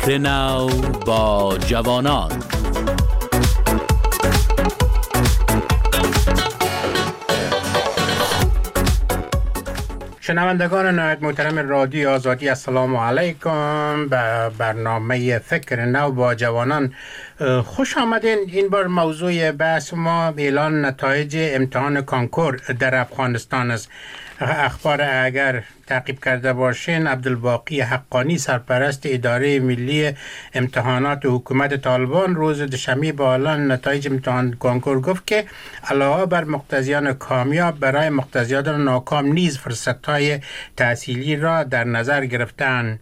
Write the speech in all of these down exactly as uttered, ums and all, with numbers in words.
فکر نو با جوانان. شنوندگان نهایت محترم رادیو آزادی، السلام علیکم. به برنامه فکر نو با جوانان خوش آمدین. این بار موضوع بحث ما اعلان نتایج امتحان کانکور در افغانستان است. اخبار اگر تعقیب کرده باشین، عبدالباقی حقانی سرپرست اداره ملی امتحانات حکومت طالبان روز دوشنبه با اعلان نتایج امتحان کانکور گفت که علاوه بر مقتضیان کامیاب، برای مقتضیان ناکام نیز فرصت‌های تحصیلی را در نظر گرفتند.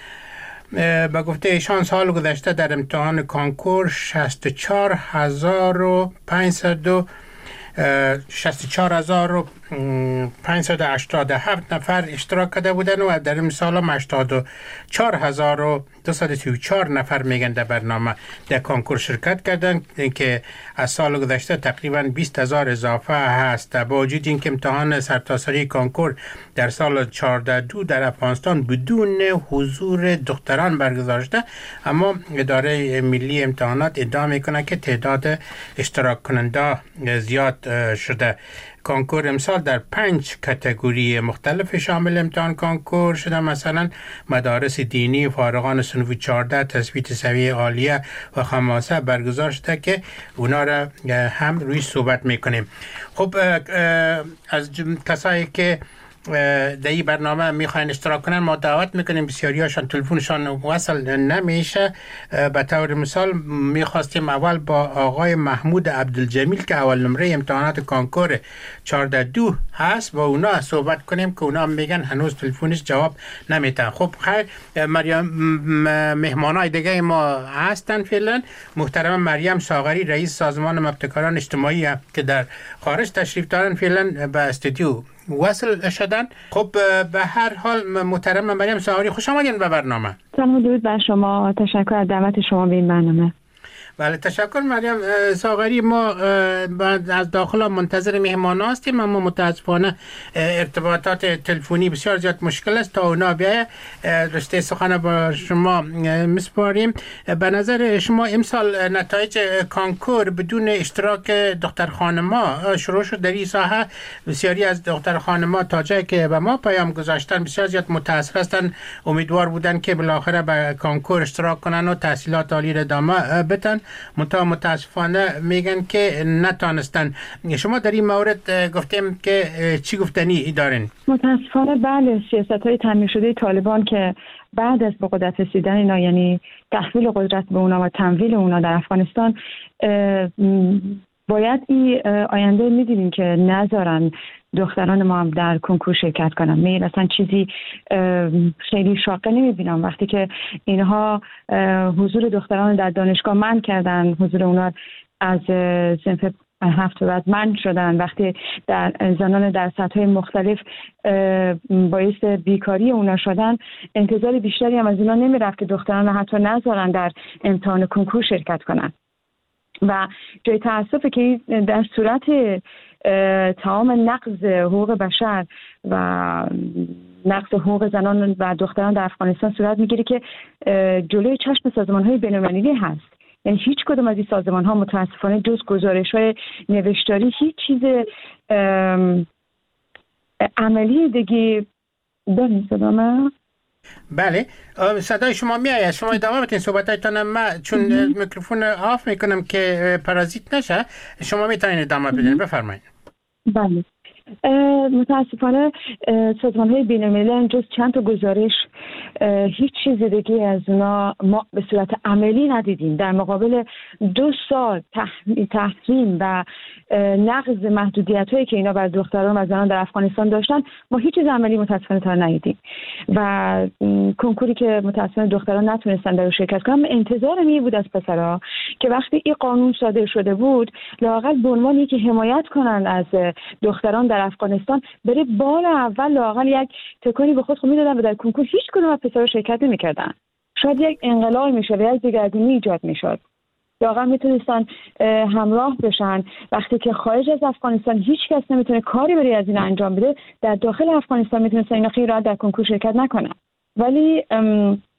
به گفته ایشان سال گذشته در امتحان کانکور شصت و چهار هزار و پانصد و شصت و چهار هزار و پانصد و هشتاد و هفت نفر اشتراک کرده بودند و در این سال هم هشتاد و چهار هزار و دویست و سی و چهار نفر میگن در برنامه در کانکور شرکت کردند که از سال گذشته تقریبا بیست هزار اضافه هست. با وجود اینکه امتحان سرتاسری کانکور در سال چهارده دو در افغانستان بدون حضور دختران برگزار شده، اما اداره ملی امتحانات ادعا میکنه که تعداد اشتراک کننده زیاد شده. کانکور امسال در پنج کاتگوری مختلف شامل امتحان کانکور شده، مثلا مدارس دینی، فارغان صنف چهارده، تثبیت سویه عالیه و خماسه برگزار شده که اونا را هم روی صحبت میکنیم. خب از کسایی که در این برنامه میخواین اشتراک کنن ما دعوت میکنیم. بسیاری هاشان تلفنشان وصل نمیشه. به طور مثال میخواستیم اول با آقای محمود عبدالجمیل که اول نمره امتحانات کانکور چهارده دو هست با اونا صحبت کنیم که اونا میگن هنوز تلفنش جواب نمیتن. خب خیر، مریم مهمانای دیگه ما هستن فعلا. محترم مریم ساغری رئیس سازمان ابتکاران اجتماعی که در خارج تشریف دارن فعلا به استودیو وصل شدن. خب به هر حال محترم مریم ساغری خوش آمدین به برنامه. سلام درود بر شما، تشکر از دعوت شما به این برنامه. بله تشکر مریم ساغری. ما از داخل منتظر مهمان هستیم، اما متاسفانه ارتباطات تلفنی بسیار زیاد مشکل است. تا اونا بیایه رشته سخن با شما میسپاریم. به نظر شما امسال نتایج کانکور بدون اشتراک دختر خانما شروع شد در این ساحه. بسیاری از دختر خانما تا جایی که به ما پیام گذاشتن بسیار زیاد متاسف هستند، امیدوار بودن که بالاخره به کانکور اشتراک کنن و تحصیلات عالی را ادامه بدن، منتها متاسفانه میگن که نتانستن. شما در این مورد گفتیم که چی گفتنی دارین؟ متاسفانه بله، سیاست‌های تعمیر شده طالبان که بعد از به قدرت رسیدن اینا، یعنی تحویل قدرت به اونا و تمویل اونا در افغانستان، باید این آینده می‌دیدیم که نذارن دختران ما هم در کنکور شرکت کنن. می مثلا چیزی خیلی شاقه نمیبینم وقتی که اینها حضور دختران در دانشگاه منع کردن، حضور اونا از صنف هفت بعد منع شدن، وقتی در زنان در سطح‌های مختلف باعث بیکاری اونا شدن، انتظار بیشتری هم از اینا نمیرفت که دختران حتی نذارن در امتحان کنکور شرکت کنن. و جای تأسفه که در صورت تمام نقض حقوق بشر و نقض حقوق زنان و دختران در افغانستان صورت میگیره که جلوی چشم سازمان‌های بین‌المللی هست. یعنی هیچ کدوم از این سازمان‌ها متاسفانه جز گزارش‌های نوشتاری هیچ چیز عملی دیگه داریم. صدامه؟ بله صدای شما میآید. شما ادامه بدین صحبتاتون. من چون میکروفون آف میکنم که پارازیت نشه، شما میتونید ادامه بدین. بفرمایید. بله متاسفانه سازمان‌های بین‌المللی جز چند تا گزارش هیچ چیز دیگه از اونا ما به صورت عملی ندیدیم. در مقابل دو سال تحریم و نقض محدودیت‌هایی که اینا بر دختران و زنان در افغانستان داشتن، ما هیچ چیز عملی متاسفانه تا ندیدیم. و کنکوری که متاسفانه دختران نتونستن در شرکت کنن، انتظار می بود از پسرها که وقتی این قانون صادر شده بود لااقل به عنوان اینکه حمایت کنن از دختران در افغانستان، بره بار اول لااقل یک تکونی به خود خود میدادن و در کنکور هیچ کدوم از پسرها شرکت نمی‌کردن. شاید یک انقلاب میشد، یک دگرگونی ایجاد میشد. لااقل میتونستن همراه بشن وقتی که خارج از افغانستان هیچ کس نمیتونه کاری برای از این انجام بده، در داخل افغانستان میتونستن اینا خیلی راحت در کنکور شرکت نکنن. ولی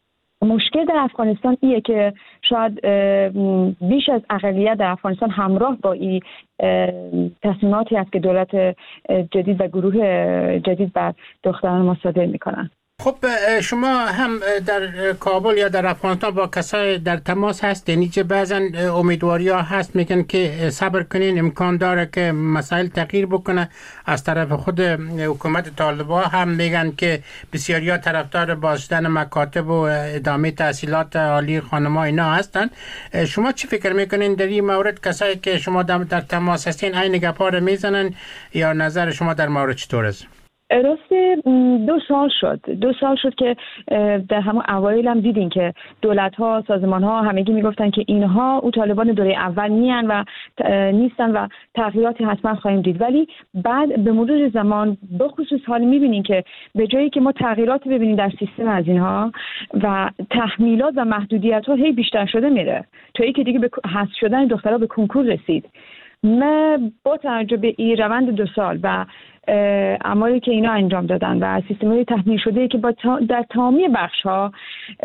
مشکل در افغانستان ایه که شاید بیش از اقلیت در افغانستان همراه با این تصمیماتی است که دولت جدید و گروه جدید بر دختران ما صادر میکنن. خب شما هم در کابل یا در افغانستان با کسای در تماس هستین، اینجا بعضا امیدواری ها هست میگن که صبر کنین، امکان داره که مسائل تغییر بکنه. از طرف خود حکومت طالبان هم میگن که بسیاری ها طرفدار بازداشتن مکاتب و ادامه تحصیلات عالی خانم‌ها اینا هستن. شما چی فکر میکنین در این مورد؟ کسایی که شما در تماس هستین این گپا رو میزنن یا نظر شما در مورد چطور است؟ راستی دو سال شد دو سال شد که در همون اوایل هم دیدین که دولت ها، سازمان ها همگی میگفتن که اینها او طالبان دوره اول نیان و نیستن و تغییراتی حتما خواهیم دید، ولی بعد به مرور زمان بخصوص حال میبینین که به جایی که ما تغییراتی ببینیم در سیستم از اینها و تحمیلات و محدودیت ها هی بیشتر شده میره تا اینکه دیگه به حذف شدن دخترها به کنکور رسید. من با توجه به این روند دو سال و اعمالی که اینا انجام دادن و سیستم‌های تحمیل شده که با تا در تمامی بخش‌ها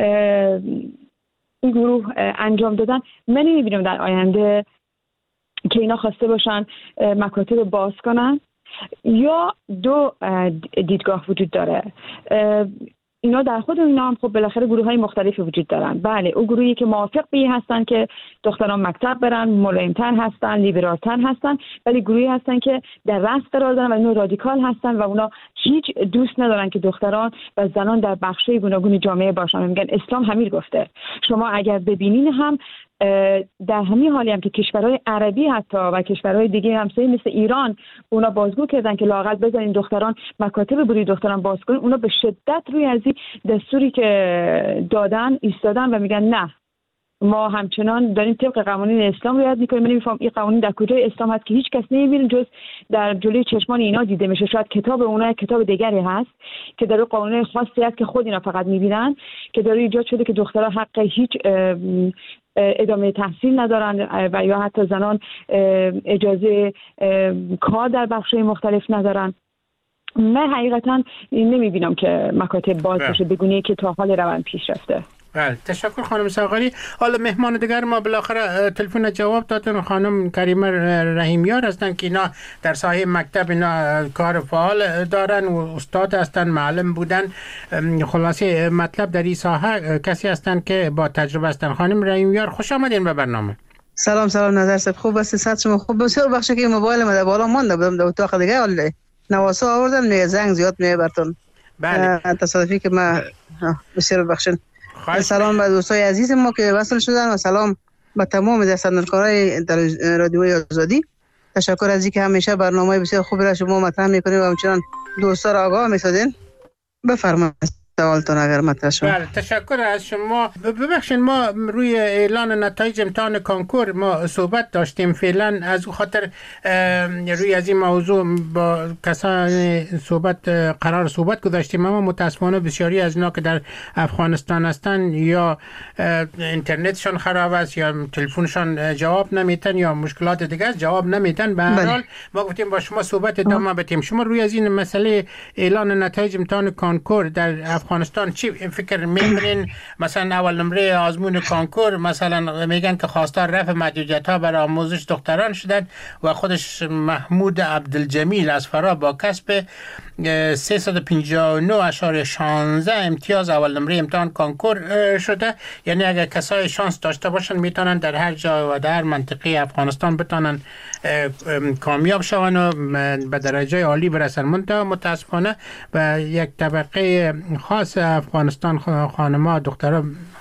این گروه انجام دادن، من نمی‌بینم در آینده که اینا خواسته باشن مکاتب باز کنن. یا دو دیدگاه وجود داره، اینا در خود اینا هم خب بالاخره گروه‌های مختلفی وجود دارن. بله، او گروهی که موافق به این هستن که دختران مکتب برن، ملایم‌تر هستن، لیبرال‌تر هستن، ولی گروهی هستن که در رأس قرار دارن و اینا رادیکال هستن و اونا هیچ دوست ندارن که دختران و زنان در بخش‌های گوناگون جامعه باشن. میگن اسلام همین گفته. شما اگر ببینین هم در همین حالی هم که کشورهای عربی حتی و کشورهای دیگه همسایه مثل ایران اونا بازگو کردن که لااقل بذارین دختران مکاتب بروی دختران باز کنن، اونا به شدت روی از این دستوری که دادن ایستادن و میگن نه، ما همچنان داریم طبق قوانین اسلام رعایت میکنیم. من نمیفهم این قوانین در کجای اسلام هست که هیچ کس نمیبینه جز در جلوی چشمان اینا دیده میشه. شاید کتاب اونا کتاب دیگری هست که در قانون خاصی هست که خود اینا فقط میبینن که در ایجاد شده که دخترها حق هیچ ادامه تحصیل ندارن و یا حتی زنان اجازه کار در بخش‌های مختلف ندارن. من حقیقتا نمیبینم که مکاتب باز بشه بگونه که تا حال روند پیش رفته. بله، تشکر خانم ساغری. حالا مهمان دیگر ما بالاخره تلفن جواب دادن، خانم کریمه رحیمیار هستن که اینا در ساحه مکتب اینا کار فعال دارن و استاد هستن، معلم بودن. خلاصه مطلب در این ساحه کسی هستن که با تجربه هستن. خانم رحیمیار خوش آمدین به برنامه. سلام سلام نظر صاحب، خوب است؟ صحت شما خوب؟ بسیار بخشه که موبایل ما در بالا مونده بودم در اتاق دیگه، ولی نواسا آوردن میگه زنگ زیاد میگه براتون. بله، تصادفی که ما بسیار بخشن. سلام به دوستای عزیز ما که وصل شدن و سلام به تمام دستاندرکارای رادیوی آزادی. تشکر از اینکه همیشه برنامه بسیار خوبی را شما مطرح میکنید و همچنان دوستا را آگاه میسازین. بفرمایید سوالتون اگر مطرح شد. بله، تشکر از شما. ببخشید ما روی اعلان نتایج امتحان کنکور ما صحبت داشتیم فعلا، از خاطر روی از این موضوع با کسان صحبت قرار صحبت گذاشتیم، اما متاسفانه بسیاری از اینا که در افغانستان هستن یا اینترنتشون خراب است یا تلفنشون جواب نمیتن یا مشکلات دیگه جواب نمیتن. به هر حال ما گفتیم با شما صحبت ادامه بدیم. شما روی از این مسئله اعلان نتایج امتحان کنکور در افغانستان چی فکر میکنین؟ مثلا اول نمره آزمون کنکور مثلا میگن که خواستار رفع محدودیت ها برای آموزش دختران شدن و خودش محمود عبدالجمیل از فرا با کسب سیصد و پنجاه و نه اشاره شانزده امتیاز اول نمره امتحان کنکور شده. یعنی اگر کسای شانس داشته باشن میتونن در هر جا و در هر منطقه افغانستان بتونن کامیاب شون و به درجه عالی برسن. منتها متاسفانه به یک طبقه خاص افغانستان خانم‌ها دخترها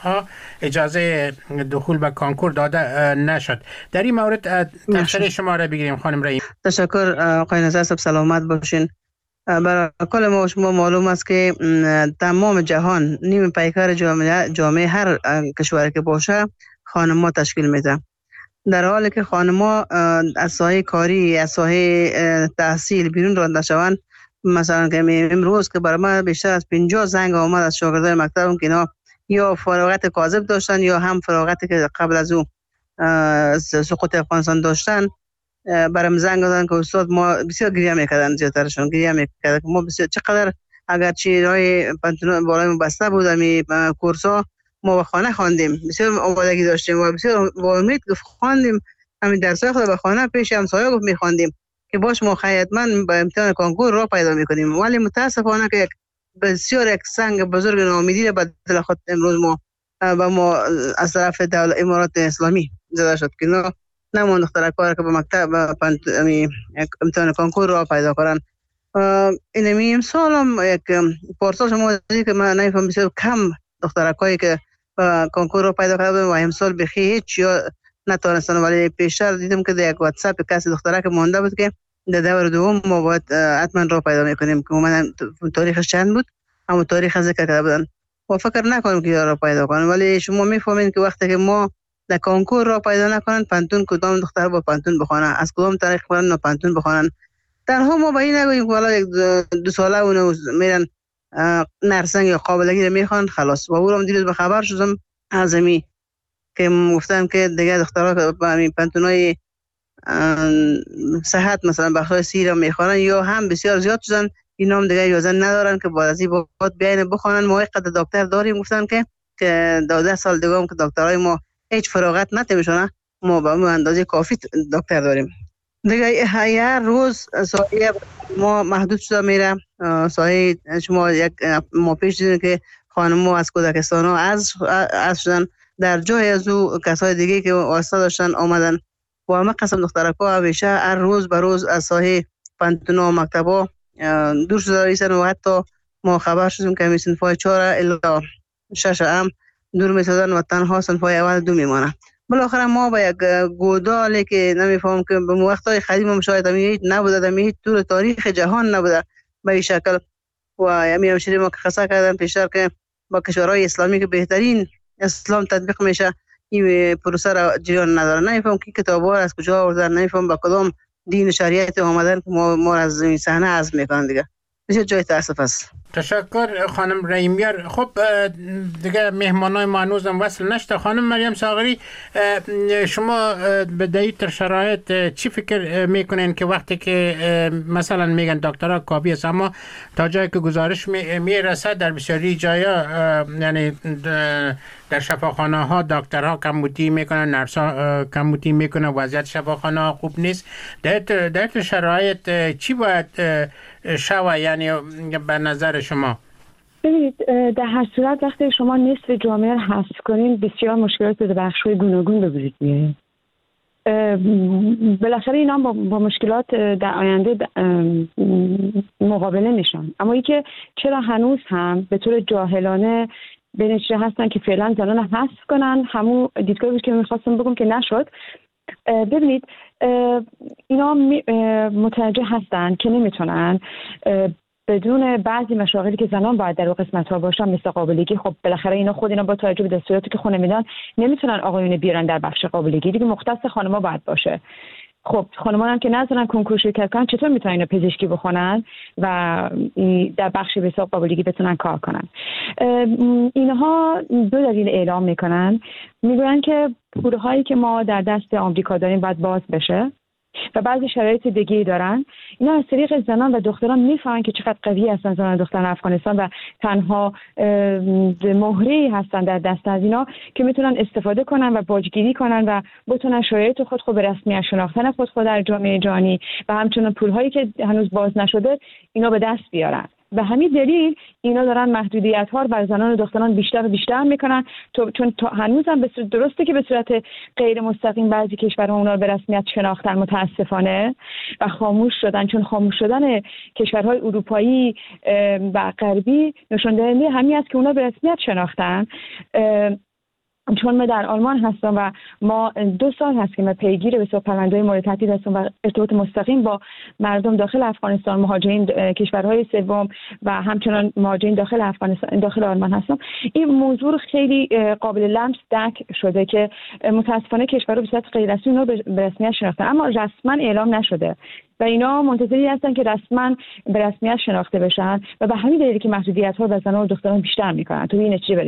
اجازه دخول به کنکور داده نشد. در این مورد تفسیر شما را بگیریم خانم رحیم. تشکر آقای نظر صاحب، سلامت باشین. برای کل ما شما معلوم است که تمام جهان نیم پیکر جامعه جامعه هر کشوری که باشه خانم‌ها تشکیل میده، در حالی که خانم‌ها از ساحه کاری از ساحه تحصیل بیرون رانده شوند. مثلا که امروز که برای من بیشتر از پنجاه زنگ آمد از شاگردای مکتبم که اینا یا فراغت کاذب داشتن یا هم فراغتی که قبل از اون سقوط افغانستان داشتن، برام زنگ دادن که استاد ما بسیار گریه میکردن، زیادترشون گریه میکردن که ما بسیار چقدر اگر چیزهای پنتون بالای بسته بود امی کورسا ما به خانه خواندیم، بسیار آمادگی داشتیم و بسیار با امید خواندیم. همین درسای خود به خانه پیش همسایه گفت می‌خواندیم که باش ما حتما به امتحان کنکور را پیدا می‌کنیم، ولی متاسفانه که بسیار یک سنگ بزرگ ناامیدی به دل خود امروز ما با ما از طرف دولت امارات اسلامی زده شد که نه نموند دختر کار که به مکتب امتحان کنکور را پیدا کنن. اینمی امسال هم یک پارسال شما دیدید که من نمیفهم بسیار کم دخترکایی که کنکور را پیدا کردن و امسال بخی هیچ یا نتونستن، ولی پیشتر دیدم که در یک واتساپ کسی دخترک مونده بود که در دور دوم ما باید حتما را پیدا میکنیم که من تاریخش چند بود اما تاریخ ذکر کرده بودن و فکر نکنیم که را پیدا کنیم. ولی شما میفهمین که وقتی که ما در کنکور را پیدا نکنن پنتون کدام دختر با پنتون بخوانن، از کدام طریق برن پنتون بخوانن. تنها ما به این نگوییم که حالا دو ساله اونو میرن نرسنگ یا قابلگی رو میخوان خلاص. و او رو دیروز به خبر شدم از امی که گفتن که دیگه دخترها با همین پنتونای صحت مثلا بخشای سی رو میخوانن یا هم بسیار زیاد شدن، اینا هم دیگه اجازه ندارن که بعد از این باید بیاین بخوانن. ما قد دکتر داریم گفتن که که دوازده سال دیگه هم که دکترای ما هیچ فراغت نمیشونه، ما به اندازه کافی دکتر داریم. دیگه هر روز سایه ما محدود شده میره. سایه شما یک ما پیش دیدیم که خانم از کودکستان ها از از شدن، در جای از او کسای دیگه که واسطه داشتن آمدن و همه قسم دخترک ها همیشه هر روز به روز از سایه پنتون و مکتب ها دور شده ایسن و حتی ما خبر شدیم که همی صنفای چهار الا شش هم دور میسازن و تنها صنفای اول دو میمانه. بالاخره ما با یک گودالی که نمیفهم که به وقتای قدیم هم شاید همیت نبوده، همیت طول تاریخ جهان نبوده به این شکل. و همی همشیری ما که خصه کردن پیشتر که با کشورهای اسلامی که بهترین اسلام تطبیق میشه این پروسه را جریان نداره. نمیفهم که کتاب‌ها از کجا آوردن، نمیفهم با کدام دین و شریعت آمدن که ما ما از این صحنه عزم میکنن. دیگه بسیار جای تاسف است. تشکر خانم رحیمیار. خب دیگه مهمانای ما هنوزم وصل نشده. خانم مریم ساغری، شما به دایت شرایط چی فکر میکنین که وقتی که مثلا میگن دکترها کافی است اما تا جایی که گزارش میرسه در بسیاری جایا یعنی در شفاخانه ها دکترها کمبودی میکنن، نرسا کمبودی میکنن، وضعیت شفاخانه ها خوب نیست. در در شرایط چی باید شوه یعنی به نظر شما؟ ببینید در هر صورت وقتی شما نصف جامعه رو حذف کنین بسیار مشکلات به بخش‌های گوناگون به وجود میاد. بالاخره اینا با, با مشکلات در آینده مقابله میشن. اما ای که چرا هنوز هم به طور جاهلانه بینشته هستن که فعلا زنان حذف کنن، همون دیدگاهی بود که میخواستم بگم که نشد. ببینید اینا متوجه هستن که نمیتونن بدون بعضی مشاغلی که زنان باید در قسمت ها باشن مثل قابلگی، خب بالاخره اینا خود اینا با توجه به دستوراتی که خونه میدن نمیتونن آقایون بیارن در بخش قابلگی، دیگه مختص خانم‌ها باید باشه. خب خانم‌ها هم که نذارن کنکور شرکت کنن چطور میتونن اینا پزشکی بخونن و در بخش به حساب قابلگی بتونن کار کنن؟ اینها دو دلیل اعلام میکنن، میگن که پولهایی که ما در دست آمریکا داریم باید باز بشه و بعضی شرایط دیگه‌ای دارن. اینا از طریق زنان و دختران میفهمن که چقدر قوی هستن زنان و دختران افغانستان و تنها مهره‌ای هستن در دست از اینا که میتونن استفاده کنن و باجگیری کنن و بتونن شرایط خود خود به رسمیت شناختن خود خود در جامعه جهانی و همچنین پولهایی که هنوز باز نشده اینا به دست بیارن. به همین دلیل اینا دارن محدودیت ها رو بر زنان و دختران بیشتر و بیشتر میکنن، چون هنوز هم به صورت درسته که به صورت غیر مستقیم بعضی کشورها اونا رو به رسمیت شناختن متاسفانه و خاموش شدن، چون خاموش شدن کشورهای اروپایی و غربی نشون دهنده همین است که اونا به رسمیت شناختن. چون من در آلمان هستم و ما دو سال هست که من پیگیر به پرونده‌های مورد تهدید هستم و ارتباط مستقیم با مردم داخل افغانستان، مهاجرین کشورهای سوم و همچنان مهاجرین داخل افغانستان داخل آلمان هستم. این موضوع خیلی قابل لمس درک شده که متاسفانه کشورها به صورت غیر رسمی رو به رسمیت شناختن اما رسما اعلام نشده و اینا منتظری هستن که رسما به رسمیت شناخته بشن و به همین دلیل که محدودیت‌ها به زنان و دختران بیشتر می‌کنن تا به این نتیجه برسن.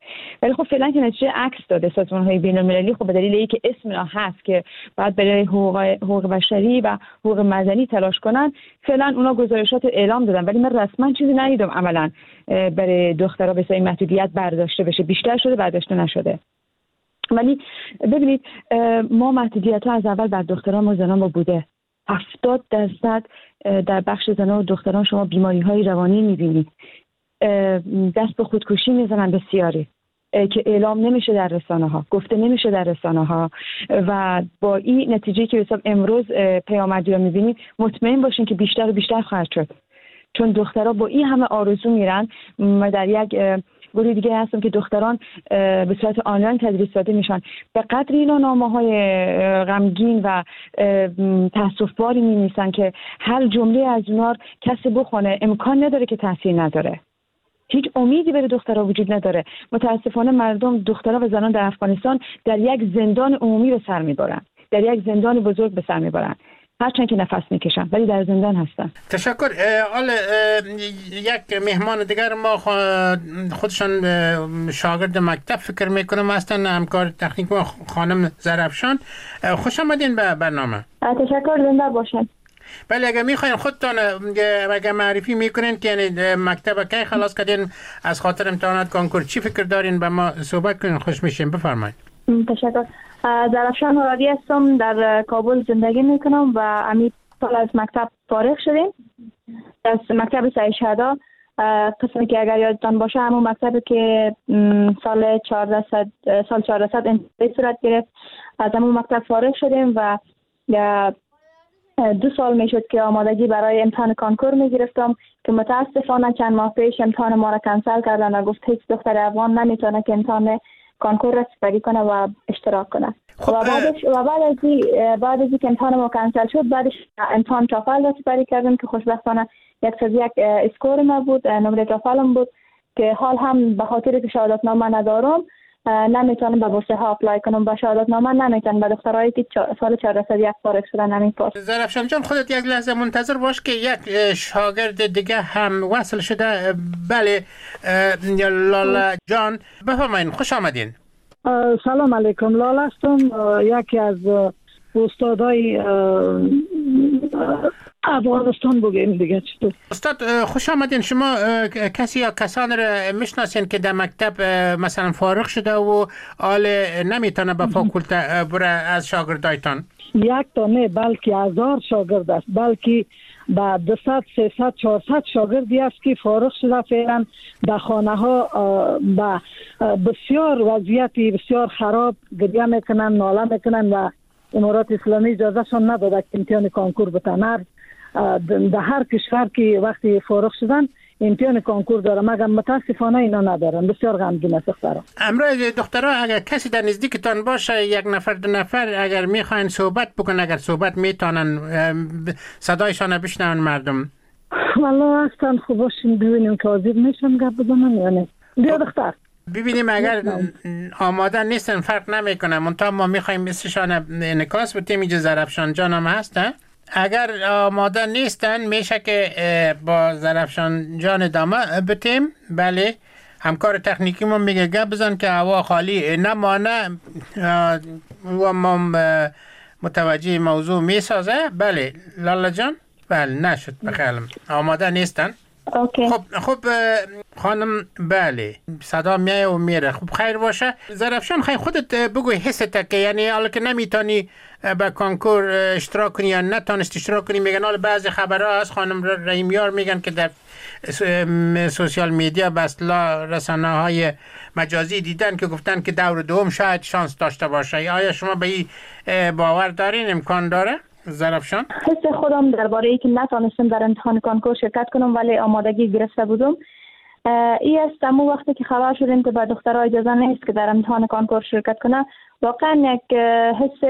ولی خب فعلا که نتیجه عکس داده. سازمان‌های بین‌المللی خب به دلیل اینکه اسم اینا هست که بعد برای حقوق حقوق بشری و حقوق مدنی تلاش کنن، فعلا اونا گزارشات اعلام دادن، ولی من رسما چیزی ندیدم عملاً برای دخترها به سبب محدودیت برداشته بشه. بیشتر شده برداشته نشده. ولی ببینید ما محدودیت ها از اول بر دختران و زنان ما بوده. هفتاد درصد در بخش زنان و دختران شما بیماری های روانی میبینید، دست به خودکشی میزنن بسیاری که اعلام نمیشه در رسانه ها، گفته نمیشه در رسانه ها. و با این نتیجه که حساب امروز پیامدی رو میبینید، مطمئن باشین که بیشتر و بیشتر خواهد شد، چون دخترها با این همه آرزو میرن. در یک گروه دیگه هستم که دختران به صورت آنلاین تدریس داده میشن، به قدری اینا نامه‌های غمگین و تأسف‌باری می‌نویسن که هر جمله از اونها کسی بخونه امکان نداره که تاثیر نداره. هیچ امیدی برای دخترها وجود نداره. متاسفانه مردم، دخترها و زنان در افغانستان در یک زندان عمومی به سر میبرن، در یک زندان بزرگ به سر میبرن، هرچند که نفس میکشن ولی در زندان هستن. تشکر. حالا یک مهمان دیگر ما خودشان شاگرد مکتب فکر میکنم هستن، همکار تکنیک ما خانم زرفشان. خوش آمدین به برنامه. تشکر، زنده باشین. بله، اگه میخواین خودتان اگه معرفی میکنین که یعنی مکتب کی خلاص کردین، از خاطر امتحانات کنکور چی فکر دارین به ما صحبت کنین، خوش میشیم. بفرمایید. تشکر. زرفشان مرادی هستم، در کابل زندگی میکنم و امید سال از مکتب فارغ شدیم، از مکتب سعی شهدا، قسمی که اگر یادتان باشه همون مکتبی که سال چهاردهصد سال چهاردهصد انتخابی صورت گرفت، از همون مکتب فارغ شدیم و دو سال میشد که آمادگی برای امتحان کانکور میگرفتم که متاسفانه چند ماه پیش امتحان ما را کنسل کردن و گفت هیچ دختر افغان نمیتونه که امتحان کانکور را سپری کنه و اشتراک کنه. و بعدش و بعد از بعد از اینکه امتحان ما کنسل شد، بعدش امتحان تافل را سپری کردم که خوشبختانه یک از یک اسکور ما بود، نمره تافلم بود که حال هم به خاطر که شهادتنامه ندارم نمیتونم به بورس ها اپلای کنم، با شهادتنامه نمیتونم به دخترایی که سال چهاردهصد یک فارغ شدن همین پاس. زرفشان جان، خودت یک لحظه منتظر باش که یک شاگرد دیگه هم وصل شده. بله، لالا جان بفرمایید. خوش آمدین. سلام علیکم. لالا هستم، یکی از استادای افغانستان بگیم دیگه. چطور استاد خوش آمدین. شما کسی یا کسان را میشناسین که در مکتب مثلا فارغ شده و حال نمیتونه به فاکولته بره از شاگردایتان؟ یک تا نه بلکه هزار شاگرد است، بلکه با دویست سیصد چهارصد شاگردی است که فارغ شده فعلا در خانه ها با بسیار وضعیتی بسیار خراب گریه میکنن، ناله میکنن و امارات اسلامی اجازه شان نداده که امتحان کانکور بتن. در هر کشور که وقتی فارغ شدن امتحان کانکور داره، مگر متاسفانه اینا ندارن. بسیار غمگین است دخترها. امروز دخترها اگر کسی در نزدیکتان باشه، یک نفر دو نفر، اگر میخواین صحبت بکن، اگر صحبت میتونن صدایشان بشنون مردم. والله هستن خوب باشین ببینیم که حاضر میشن گپ بزنن یا نه. بیا دختر ببینیم اگر آماده نیستن فرق نمیکنه، منتها ما میخوایم مثلشان انعکاس بدیم. اینجا زرفشان جان هم هستن. اگر آماده نیستن میشه که با زرفشان جان ادامه بدیم. بله، همکار تکنیکی ما میگه گپ بزن که هوا خالی نمانه و ما متوجه موضوع میسازه. بله لالا جان. بله نشد بخیالم آماده نیستن. اوکی. خب خب خانم، بله صدا میایه و میره. خب خیر باشه. زرفشان خیلی خودت بگوی حست که یعنی حالا که نمیتونی به کانکور اشتراک کنی یا نتونست اشتراک کنی، میگن حالا بعضی خبرها از خانم رحیمیار میگن که در سوشیال میدیا به اصطلاح رسانه های مجازی دیدن که گفتن که دور دوم شاید شانس داشته باشه. آیا شما به این باور دارین؟ امکان داره؟ زرفشان؟ حس خودم درباره ای که نتونستم در امتحان کانکور شرکت کنم ولی آمادگی گرفته بودم، ای است امو وقتی که خبر شدیم که به دخترها اجازه نیست که در امتحان کانکور شرکت کنه، واقعا یک حس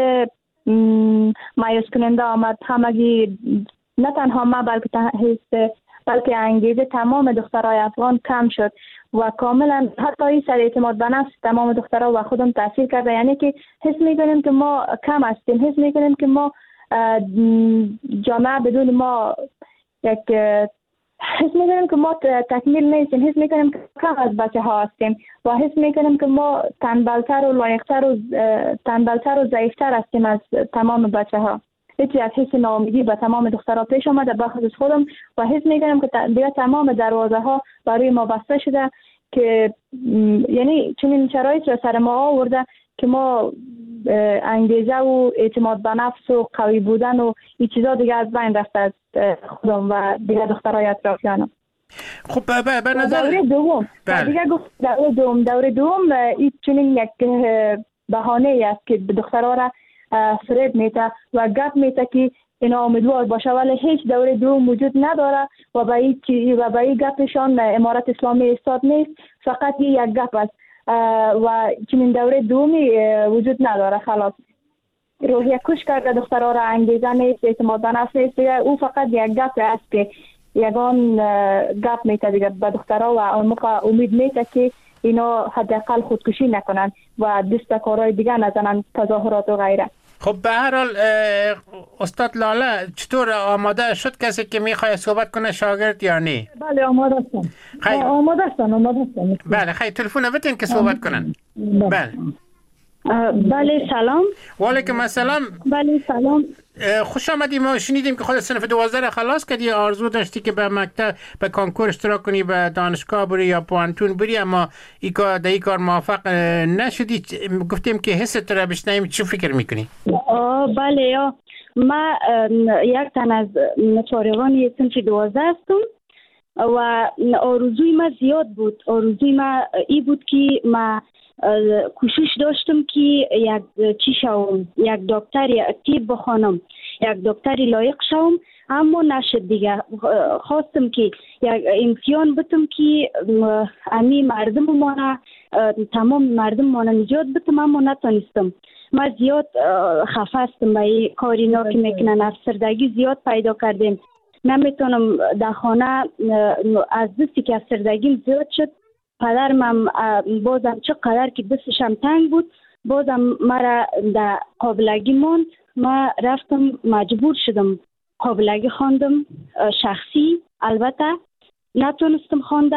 مایوس کننده آمد. همگی نه تنها ما بلکه حس بلکه انگیزه تمام دخترای افغان کم شد و کاملا حتی این سر اعتماد به نفس تمام دخترها و خودم تاثیر کرده. یعنی که حس میکنیم که ما کم هستیم، حس میکنیم که ما جامعه بدون ما یک حس میکنیم که ما تکمیل نیستیم، حس میکنیم که کم از بچه ها هستیم و حس میکنیم که ما تنبلتر و لایقتر و تنبلتر و ضعیفتر هستیم از تمام بچه ها. هیچی از حس ناامیدی به تمام دخترها پیش آمده بخصوص خودم و حس میکنم که دیگه تمام دروازه ها برای ما بسته شده که یعنی چنین شرایط را سر ما آورده که ما انگیزه و اعتماد به نفس و قوی بودن و این چیزا دیگه از بین رفته از خودم و دیگه دخترای اطرافیانم. خب به نظر دوره دوم دیگه گفت دوره دوم دوره دوم این چنین یک بهانه است که دخترها را فریب میته و گپ میته که اینا امیدوار باشه، ولی هیچ دوره دوم وجود نداره و به این چیزی و به این گپشان امارت اسلامی استاد نیست، فقط یک گپ است و چنین دوره دومی وجود نداره. خلاص روحیه کش کرده دخترها را، انگیزه نیست، اعتماد به نفس نیست، او فقط یک گپ است که یگان گپ میته دیگه به دخترها و اون موقع امید میته که اینا حداقل خودکشی نکنن و دست به کارهای دیگه نزنن، تظاهرات و غیره. خب به هر حال استاد لاله چطور آماده شد کسی که میخواد صحبت کنه شاگرد یا نه؟ بله آماده هستم. خیلی آماده هستم آماده هستم. بله خیلی تلفن بتین که صحبت کنن. بله بله سلام. و علیکم السلام. بله سلام. خوش آمدی. ما شنیدیم که خود صنف دوازده خلاص کردی، آرزو داشتی که به مکتب به کانکور اشتراک کنی، به دانشگاه بری یا پوانتون بری، اما ای کار در این کار موفق نشدی. گفتیم که حست را بشنویم، چی فکر میکنی؟ بله یا ما یک تن از فارغان صنف دوازده هستم و آرزوی ما زیاد بود. آرزوی ما ای بود که ما کوشش داشتم که یک چی شوم، یک دکتر یک طب بخوانم، یک دکتری لایق شوم، اما نشد دیگه. خواستم که یک امتحان بتم که امی مردم مانه تمام مردم مانه نجات بتم، اما نتونستم. ما زیاد خفه هستم به کارینا که میکنن، افسردگی زیاد پیدا کردیم، نمیتونم در خانه از دستی که افسردگیم زیاد شد. پدرم بازم چقدر که دستشم تنگ بود بازم مرا در قابلگی موند. ما رفتم مجبور شدم قابلگی خواندم شخصی، البته نتونستم خوانده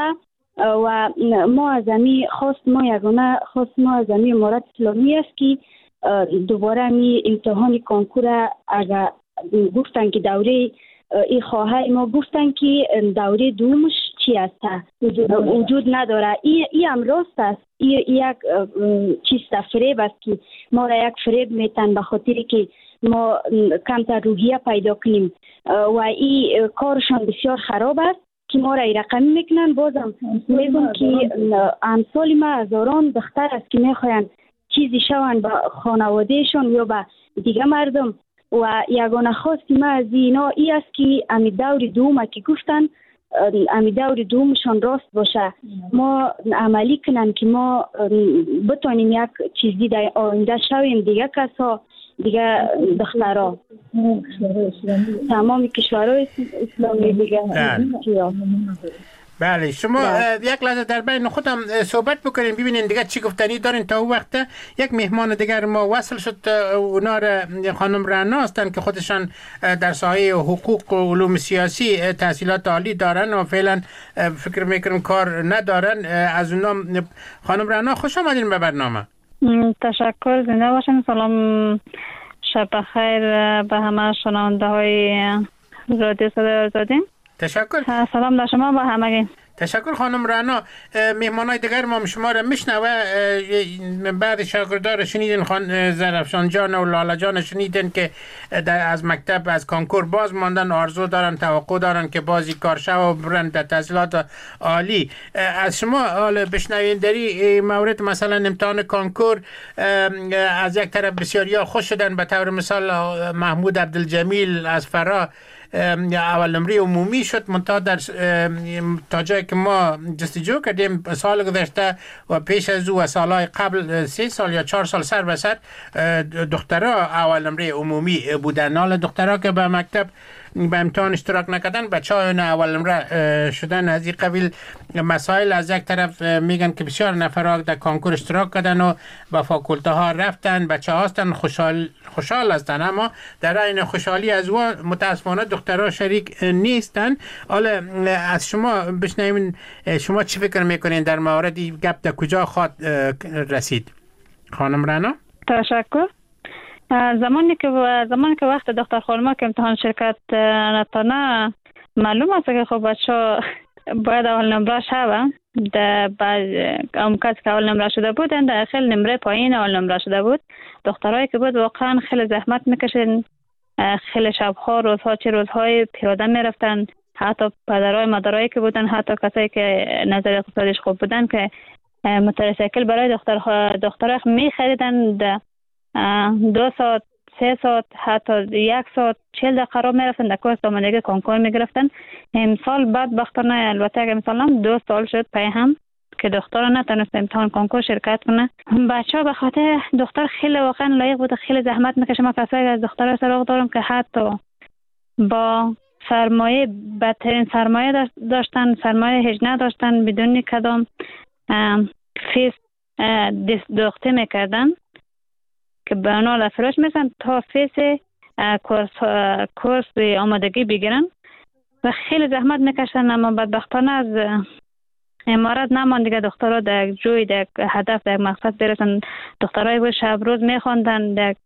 و ما از امی خواست ما یگانه خواست ما از امی امارت اسلامی است که دوباره می امتحان کانکور اگر گفتن که دوره ای خواهی ما گفتن که دوره دومش چی است وجود نداره. ای, ای هم راست است. ای, ای یک چیز فریب است که ما را یک فریب میتن به خاطری که ما کمتر روحیه پیدا کنیم و ای کارشان بسیار خراب است که ما را ای رقمی میکنن. بازم میگم که امثال ما هزاران دختر است که میخواین چیزی شوند به خانوادهشان یا به دیگه مردم و یگانه خواستی ما از اینا ای است که امی دور دومه که گفتن امی دور دومشان راست باشه، ما عملی کنن که ما بتونیم یک چیزی در آینده شویم. دیگه کسا دیگه دخترها تمام کشورهای اسلامی دیگه. بله شما یک لحظه در بین خودم صحبت بکنین ببینین دیگه چی گفتنی دارین. تا اون وقت یک مهمان دیگر ما وصل شد، اونا خانم رعنا هستن که خودشان در ساحه حقوق و علوم سیاسی تحصیلات عالی دارن و فعلا فکر میکنم کار ندارن. از اونا خانم رعنا خوش آمدین به برنامه. تشکر، زنده باشین. سلام، شب بخیر به همه شنونده های رادیو صدای آزادی. تشکر. سلام در شما با همگی. تشکر خانم رعنا. مهمانای دیگر ما شما را میشنوه. بعد شاگردار شنیدین خان زرفشان جان و لاله جان شنیدین که در از مکتب از کانکور باز ماندن، آرزو دارن، توقع دارن که بازی کارشو و برن در تحصیلات عالی. از شما حال بشنوین در این مورد مثلا امتحان کانکور از یک طرف بسیاریا خوش شدن، به طور مثال محمود عبدالجمیل از فرا اول نمره عمومی شد، منتها در تا جایی که ما جستجو کردیم سال گذشته و پیش از او و سالهای قبل سه سال یا چهار سال سر به سر دخترها اول نمره عمومی بودن. حالا دخترها که به مکتب به امتحان اشتراک نکردن، بچه های اول نمره شدن. از این قبیل مسائل از یک طرف میگن که بسیار نفرها در کانکور اشتراک کردن و به فاکولته ها رفتن، بچه هاستن خوشحال خوشحال هستند، اما در این خوشحالی از او متاسفانه دخترها شریک نیستند. حالا از شما بشنویم شما چی فکر میکنین در مورد این گپ در کجا خواد رسید؟ خانم رنا. تشکر. زمانی که زمانی که وقت دختر خانما که امتحان شرکت نتانه معلوم است که خب بچه باید اول نمره شوه، در بعد اون کسی که اول نمره شده بود در خیلی نمره پایین اول نمره شده بود. دخترایی که بود واقعا خیلی زحمت میکشن، خیلی شبها روزها چه روزهای پیاده میرفتن، حتی پدرای مادرایی که بودن، حتی کسایی که نظر اقتصادیش خوب بودن که موتورسیکل برای دختر دخترها میخریدن، دو ساعت سه ساعت حتی یک ساعت چهل دقیقه را میرفتن در کورس آمادگی کنکور میگرفتن. امسال بدبختانه البته اگه مثلا دو سال شد پای هم که دختر نتونست امتحان کنکور شرکت کنه. بچه ها به خاطر دختر خیلی واقعا لایق بود، خیلی زحمت میکشه. ما کسایی از دختر سراغ دارم که حتی با سرمایه بدترین سرمایه داشتن، سرمایه هیچ نداشتن، بدون کدام فیس دخته میکردن که به اونا لفروش میسن تا فیس کورس کورس آمادگی بگیرن و خیلی زحمت میکشن. اما بدبختانه از امارات نمان دیگه دخترها در جوی در هدف در مقصد برسن. دخترای بود شب روز میخوندن، در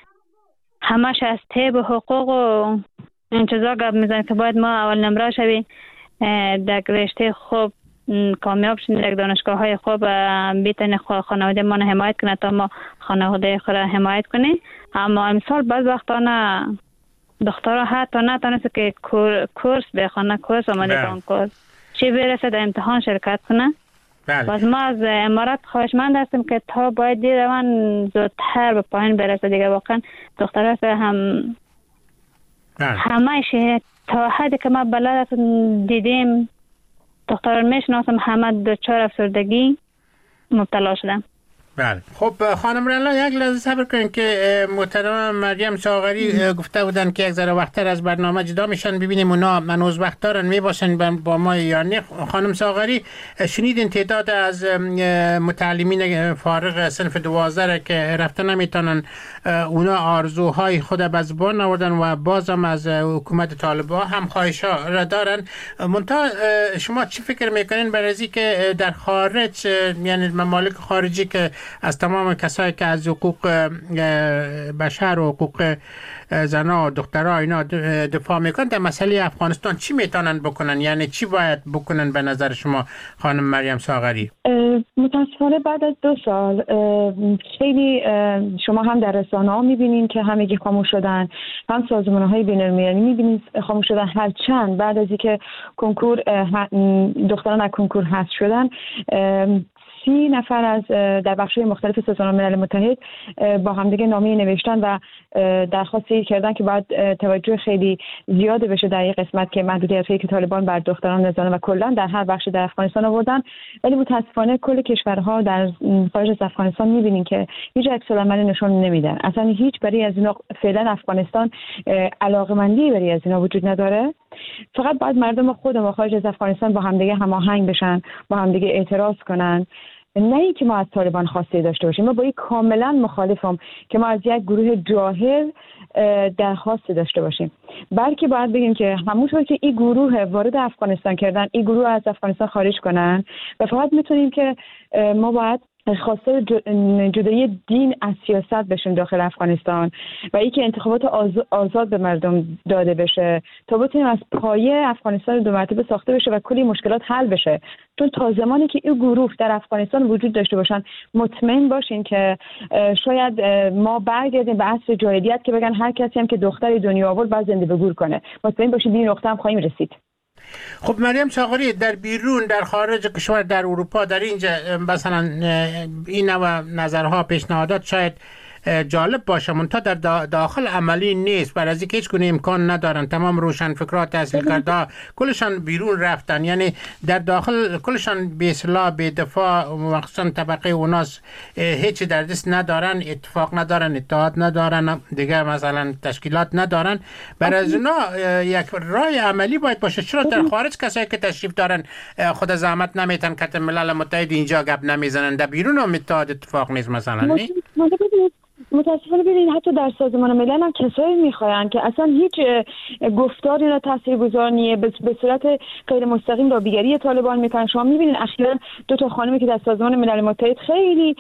همش از طب و حقوق و این چیزا گپ میزن که باید ما اول نمره شویم، در رشته خوب کامیاب شدیم، در دانشگاه های خوب بیتن خانواده ما حمایت کنه تا ما خانواده خود حمایت کنیم. اما امسال بدبختانه دخترها حتی نتونست که کورس بخونه، کورس آماده کنکور چی برسه در امتحان شرکت کنه. باز ما از امارات خواهشمند هستیم که تا باید دیر من زودتر به پایین برسه دیگه. واقعا دخترها هم همه تا حدی که ما بلد دیدیم دختران میشناسم همه دچار افسردگی مبتلا شدن. بله. خب خانم رنا یک لحظه صبر کنین که محترم مریم ساغری گفته بودن که یک ذره وقتتر از برنامه جدا میشن، ببینیم اونا منوز وقت دارن میباشن با ما یا نه. خانم ساغری شنیدین تعداد از متعلمین فارغ صنف دوازده که رفته نمیتونن، اونا آرزوهای خود به زبان آوردن و بازم از حکومت طالبان هم خواهشا را دارن. منتها شما چی فکر میکنین برای از که در خارج، یعنی ممالک خارجی که از تمام کسایی که از حقوق بشر و حقوق زنا و دخترها اینا دفاع میکنن، در مسئله افغانستان چی میتونن بکنن؟ یعنی چی باید بکنن به نظر شما خانم مریم ساغری؟ متاسفانه بعد از دو سال خیلی شما هم در رسانه ها میبینین که همگی خاموش شدن، هم سازمان های بین المللی میبینین خاموش شدن. هرچند بعد از اینکه کنکور دختران از کنکور حذف شدن، سی نفر از در بخش‌های مختلف سازمان ملل متحد با همدیگه نامه نوشتن و درخواستی کردن که باید توجه خیلی زیاده بشه در این قسمت که محدودیت‌هایی که طالبان بر دختران می‌ذارن و کلا در هر بخشی در افغانستان آوردن. ولی متاسفانه کل کشورها در خارج از افغانستان می‌بینین که هیچ عکس‌العملی نشون نمیدن. اصلا هیچ برای از اینا فعلا افغانستان علاقه‌مندی برای از اینا وجود نداره. فقط باید مردم خودمون خارج از افغانستان با همدیگه هماهنگ بشن، با همدیگه اعتراض کنن. نه اینکه ما از طالبان خواسته داشته باشیم، ما با این کاملا مخالفم که ما از یک گروه جاهل درخواست داشته باشیم، بلکه باید بگیم که همونطور که این گروه وارد افغانستان کردن، این گروه از افغانستان خارج کنن و فقط میتونیم که ما باید خواستار جدایی دین از سیاست بشیم داخل افغانستان و اینکه انتخابات آزاد به مردم داده بشه تا بتونیم از پایه افغانستان دو مرتبه ساخته بشه و کلی مشکلات حل بشه. چون تا زمانی که این گروه در افغانستان وجود داشته باشن، مطمئن باشین که شاید ما برگردیم به عصر جاهلیت که بگن هر کسی هم که دختری دنیا آورد باید زنده به گور کنه. مطمئن باشین به این نقطه هم خواهیم رسید. خب مریم ساغری، در بیرون، در خارج کشور، در اروپا، در اینجا مثلا این نوع نظرها، پیشنهادات شاید جالب باشه، منتها در داخل عملی نیست، برای از اینکه هیچ گونه امکان ندارن. تمام روشنفکرها، تحصیل کرده کلشان بیرون رفتن، یعنی در داخل کلشان بی اصلاح، بی دفاع، مخصوصا طبقه اوناس هیچ در دست ندارن، اتفاق ندارن، اتحاد ندارن، دیگه مثلا تشکیلات ندارن. برای از اونا یک راه عملی باید باشه. چرا در خارج کسایی که تشریف دارن خود زحمت نمیتن که ملل متحد اینجا گپ نمیزنن، در بیرون هم اتحاد اتفاق نیست مثلا؟ نه متاسفانه ببینید حتی در سازمان ملل هم کسایی میخواین که اصلا هیچ گفتاری را تاثیرگذار نیه، به صورت غیر مستقیم رابیگری طالبان میکنن. شما میبینید اخیراً دو تا خانمی که در سازمان ملل متحد خیلی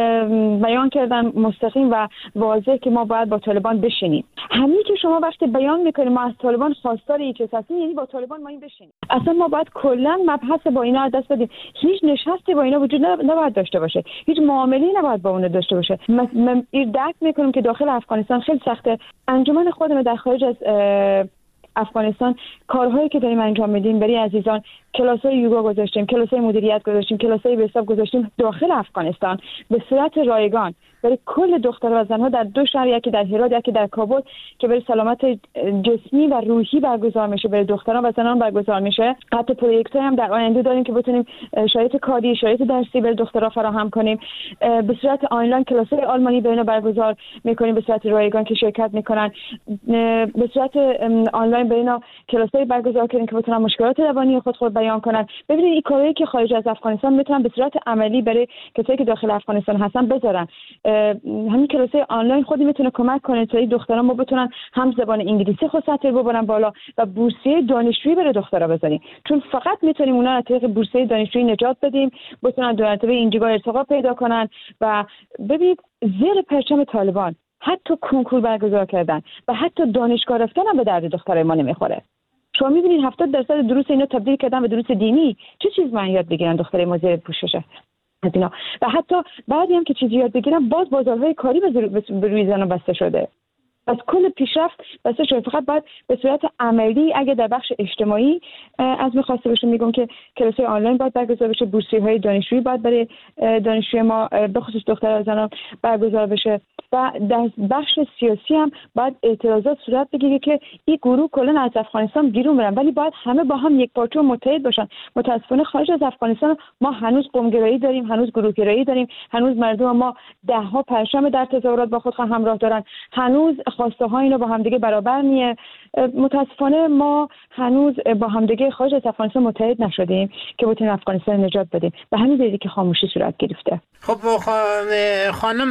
بیان کردن مستقیم و واضح که ما باید با طالبان بشینیم. همین که شما وقتی بیان میکنید ما از طالبان خواستار هیچ چیز هستیم، یعنی با طالبان ما این بشینیم. اصلا ما باید کلا مبحث با اینا از دست بدیم. هیچ نشستی با اینا وجود نباید داشته باشه، هیچ معامله‌ای نباید با اون داشته باشه. من درک میکنم که داخل افغانستان خیلی سخته. انجمن خودم در خارج از افغانستان کارهایی که داریم انجام میدیم برای عزیزان، کلاس‌های یوگا گذاشتیم، کلاس‌های مدیریت گذاشتیم، کلاس‌های به حساب گذاشتیم داخل افغانستان به صورت رایگان برای کل دختر و زنها در دو شهر، یکی در هرات یکی در کابل، که برای سلامت جسمی و روحی برگزار میشه، برای دختران و زنان برگزار میشه. حتی پروژه‌ای هم در آینده داریم که بتونیم شرایط کاری، شرایط درسی برای دخترها فراهم کنیم. به صورت آنلاین کلاس‌های آلمانی برای برگزار میکنیم به صورت رایگان که شرکت میکنن. به صورت آنلاین برای اینا کلاس‌های برگزار کنیم که بتونن مشکلات روانی خود خود بیان کنن. ببینید این کارهایی که خارج از افغانستان میتونن به صورت عملی برای کسایی که داخل افغانستان هستن بذارن. همین کلاس‌های آنلاین خودی میتونه کمک کنه تا این دختران ما بتونن هم زبان انگلیسی خود سطح ببرن بالا و بورسیه دانشجویی برای دخترها بزنیم، چون فقط میتونیم اونا از طریق بورسیه دانشجویی نجات بدیم، بتونن در رابطه اینجا ارتقا پیدا کنن. و ببینید زیر پرچم طالبان حتی کنکور برگزار کردن و حتی دانشگاه رفتن هم به درد دخترای ما نمیخوره. شما میبینید هفتاد درصد دروس اینا تبدیل کردن به دروس دینی. چه چیز من یاد بگیرن دخترای ما زیر پوششه از اینا؟ و حتی بعدی هم که چیزی یاد بگیرن باز بازارهای کاری به روی زنان بسته شده. از کل پیشرفت بسته شده. فقط باید به صورت عملی اگه در بخش اجتماعی از میخواسته بشه، میگم که کلاس‌های آنلاین باید برگزار بشه، بورسیه‌های دانشجویی باید برای دانشجوی ما به خصوص دختران و زنان برگزار بشه. و در بخش سیاسی هم باید اعتراضات صورت بگیره که این گروه کلا از افغانستان بیرون برن، ولی باید همه با هم یک پارچه و متحد باشن. متاسفانه خارج از افغانستان ما هنوز قوم‌گرایی داریم، هنوز گروه‌گرایی داریم، هنوز مردم ما ده ها پرچم در تظاهرات با خود همراه دارن، هنوز خواسته ها اینا با همدیگه برابر نیه. متاسفانه ما هنوز با همدیگه خارج از افغانستان متحد نشدیم که بتونیم افغانستان نجات بدیم. به همین دلیل که خاموشی صورت گرفته. خب خانم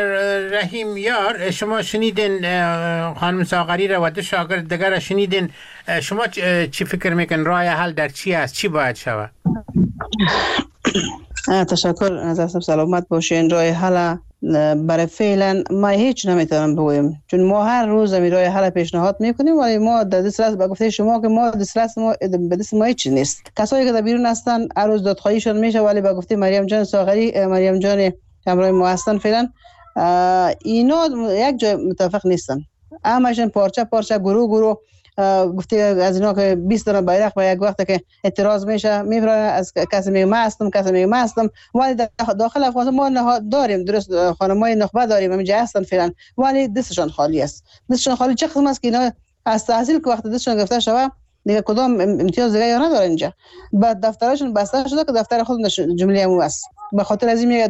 رحیم یار، شما شنیدین خانم ساغری را و دو شاگرد دیگر را شنیدین. شما چی فکر میکن راه حل در چی است؟ چی باید شود؟ تشکر. از سلامت باشین. راه حل برای فعلا ما هیچ نمیتونم بگویم، چون ما هر روز می راه حل پیشنهاد میکنیم ولی ما در دسترس با گفته شما که ما دسترس ما به دست ما هیچ نیست. کسایی که در بیرون هستن هر روز دادخواهیشون میشه، ولی با گفته مریم جان ساغری، مریم جان همراه ما هستن، فعلا اینا یک جای متفق نیستن. همشون پارچه پارچه گروه گروه گفته از اینا که بیست تا بیرق با یک وقت که اعتراض میشه میبرن، از کسی میگه من هستم، کسی میگه من هستم. ولی داخل افغانستان ما داریم، درست خانمای نخبه داریم همینجا هستن فعلا، ولی دستشان خالی است. دستشان خالی چه قسم است که اینا از تحصیل که وقت دستشان گرفته شوه دیگه کدام امتیاز دیگه یا نداره اینجا. بعد دفترشون بسته شده که دفتر خود جمله عمومی است. به خاطر از این میگه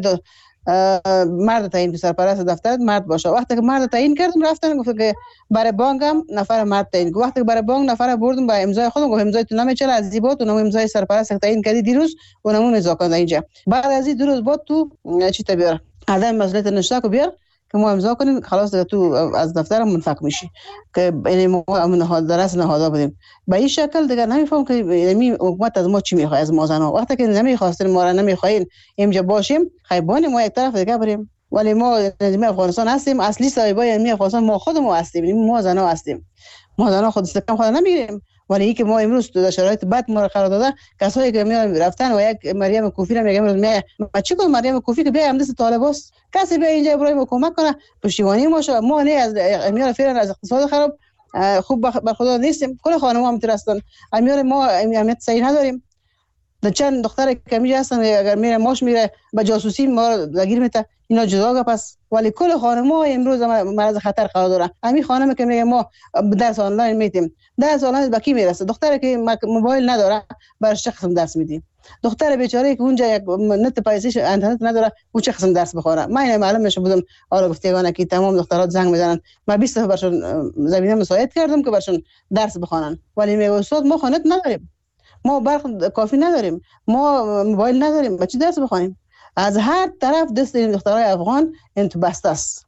مرد تعیین که سرپرست دفتر مرد باشه. وقتی که مرد تعیین کردم رفتن گفت که برای بانک هم نفر مرد تعیین. وقتی که برای بانک نفر بردم با امضای خودم، گفت امضای تو نمیچله از زیبات، اونم امضای سرپرست تعیین کردی دیروز، اونم امضا کنه اینجا. بعد از این دو روز بعد تو چی تا بیار عدم مسئولیت نشته کو بیار که ما امضا کنیم، خلاص دیگه تو از دفتر منفک میشی که این ما نهاد درس نهادا بدیم. به این شکل دیگه نمیفهم که یعنی حکومت از ما چی میخواد از ما زنا. وقتی که نمیخواستین ما را نمیخواین اینجا باشیم، خیبانی ما یک طرف دیگه بریم. ولی ما نظام افغانستان هستیم، اصلی صاحبای نظام افغانستان ما خودمون هستیم، ما زنا هستیم. ما زنا خود استقام خود نمیگیریم. ولی اینکه ما امروز در شرایط بد ما را قرار داده، کسایی که میان رفتن و یک مریم کوفی را میگم میگه ما چیکار مریم کوفی که بیا هم دست طالباست، کسی بیا اینجا برای ما کمک کنه، پشتیبانی ما شو. ما نه از میان فعلا از اقتصاد خراب خوب بر خدا نیستیم. کل خانم هم ترستن میان ما امنیت صحیح نداریم. چند دختر کمی هستن اگر میره ماش میره به جاسوسی ما درگیر میته، اینا جدا پس. ولی کل خانم‌ها امروز مرز خطر قرار دارن. همین خانم که میگه ما درس آنلاین میدیم، درس آنلاین به کی میرسه؟ دختری که موبایل نداره برش چه قسم درس میدیم؟ دختر بیچاره که اونجا یک نت پایسیش اینترنت نداره، او چه قسم درس بخوره؟ من اینو معلوم نشه بودم آره گفتگانه که تمام دخترات زنگ میزنن. من بیست دفعه برشون زمینه مساعد کردم که برشون درس بخونن، ولی میگه استاد ما خانت نداریم، ما برق کافی نداریم، ما موبایل نداریم، با چی درس بخونیم؟ از هر طرف دست این دخترای افغان این تو بسته است.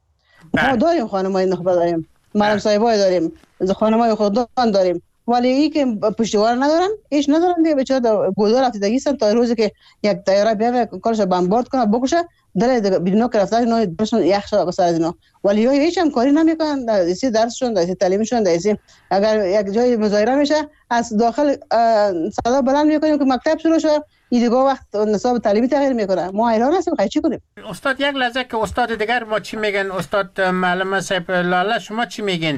ما داریم خانم‌های نخبه داریم، معلم صاحبای داریم، خانم‌های خوددان داریم، ولی این که پشتیوان ندارن، هیچ ندارن دیگه. بیچاره گودار رفتگی هستن تا روزی که یک طیاره بیاد کارش بمبارد کنه بکشه، در بیرون که رفتن اینا درشون یخ شده بسر از اینا، ولی هیچ هم کاری نمیکنن. در اسی درسشون، در اسی تعلیمشون، در اسی اگر یک جای مظاهره میشه از داخل صدا بلند میکنیم که مکتب شروع شده، این دیگه وقت نصاب تعلیمی تغییر میکنه. ما ایران هستیم، خیلی چی کنیم؟ استاد یک لحظه که استاد دیگر ما چی میگن؟ استاد معلم صاحب لاله شما چی میگین؟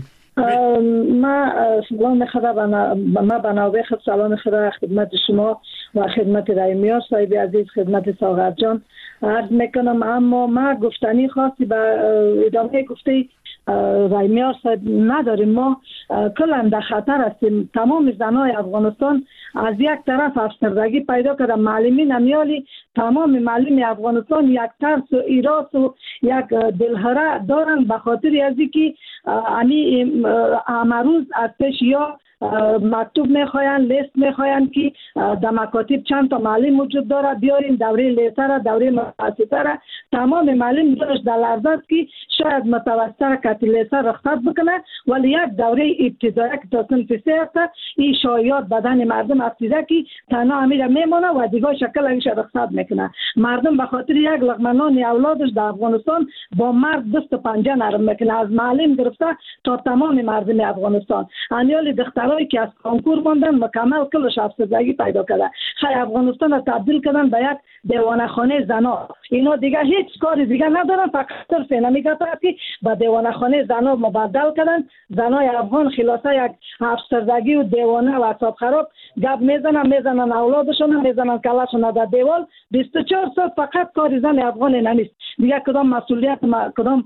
ما سلام خدا ما بنابه خود سلام خدا خدمت شما و خدمت رایمیار صاحب عزیز، خدمت ساغر جان عرض میکنم. اما ما گفتنی خاصی به ادامه گفته رایمیار صاحب نداریم. ما کلا در خطر هستیم. تمام زنای افغانستان از یک طرف افسردگی پیدا کرده، معلمین امیالی تمام معلم افغانستان یک ترس و ایراس و یک دلهره دارن به خاطر از اینکه امی امروز از پیش یا مکتوب میخواین، لیست میخواین که در مکاتب چند تا معلم وجود داره، بیارین دوره لیسه را، دوره متوسطه را. تمام معلم دارش در لحظه است که شاید متوسطه را کتی لیسه رخصت بکنه، ولی یک دوره ابتدایی که تا صنف سه هست این شایعات بدن مردم افزیده که تنها امیر میمونه و دیگه شکل اگیش رخصت میکنه. مردم به خاطر یک لقمه نان اولادش در افغانستان با مرد دست و پنجه نرم میکنه، از معلم گرفته تا تمام مردم افغانستان. انیال دخترایی که از کنکور ماندن مکمل کلش افسردگی پیدا کرده. خیلی افغانستان را تبدیل کردن به یک دیوانه خانه زنا. اینا دیگه هیچ کاری دیگه ندارن، فقط صرف نمیگه که به دیوانه خانه زنا مبدل کردن. زنای افغان خلاصه یک افسردگی و دیوانه و اعصاب خراب گپ میزنن، میزنن اولادشون، میزنن کلاشون در دیوال. بیست و چهار ساعت فقط کار زن افغان نمیست دیگه. کدام مسئولیت کدام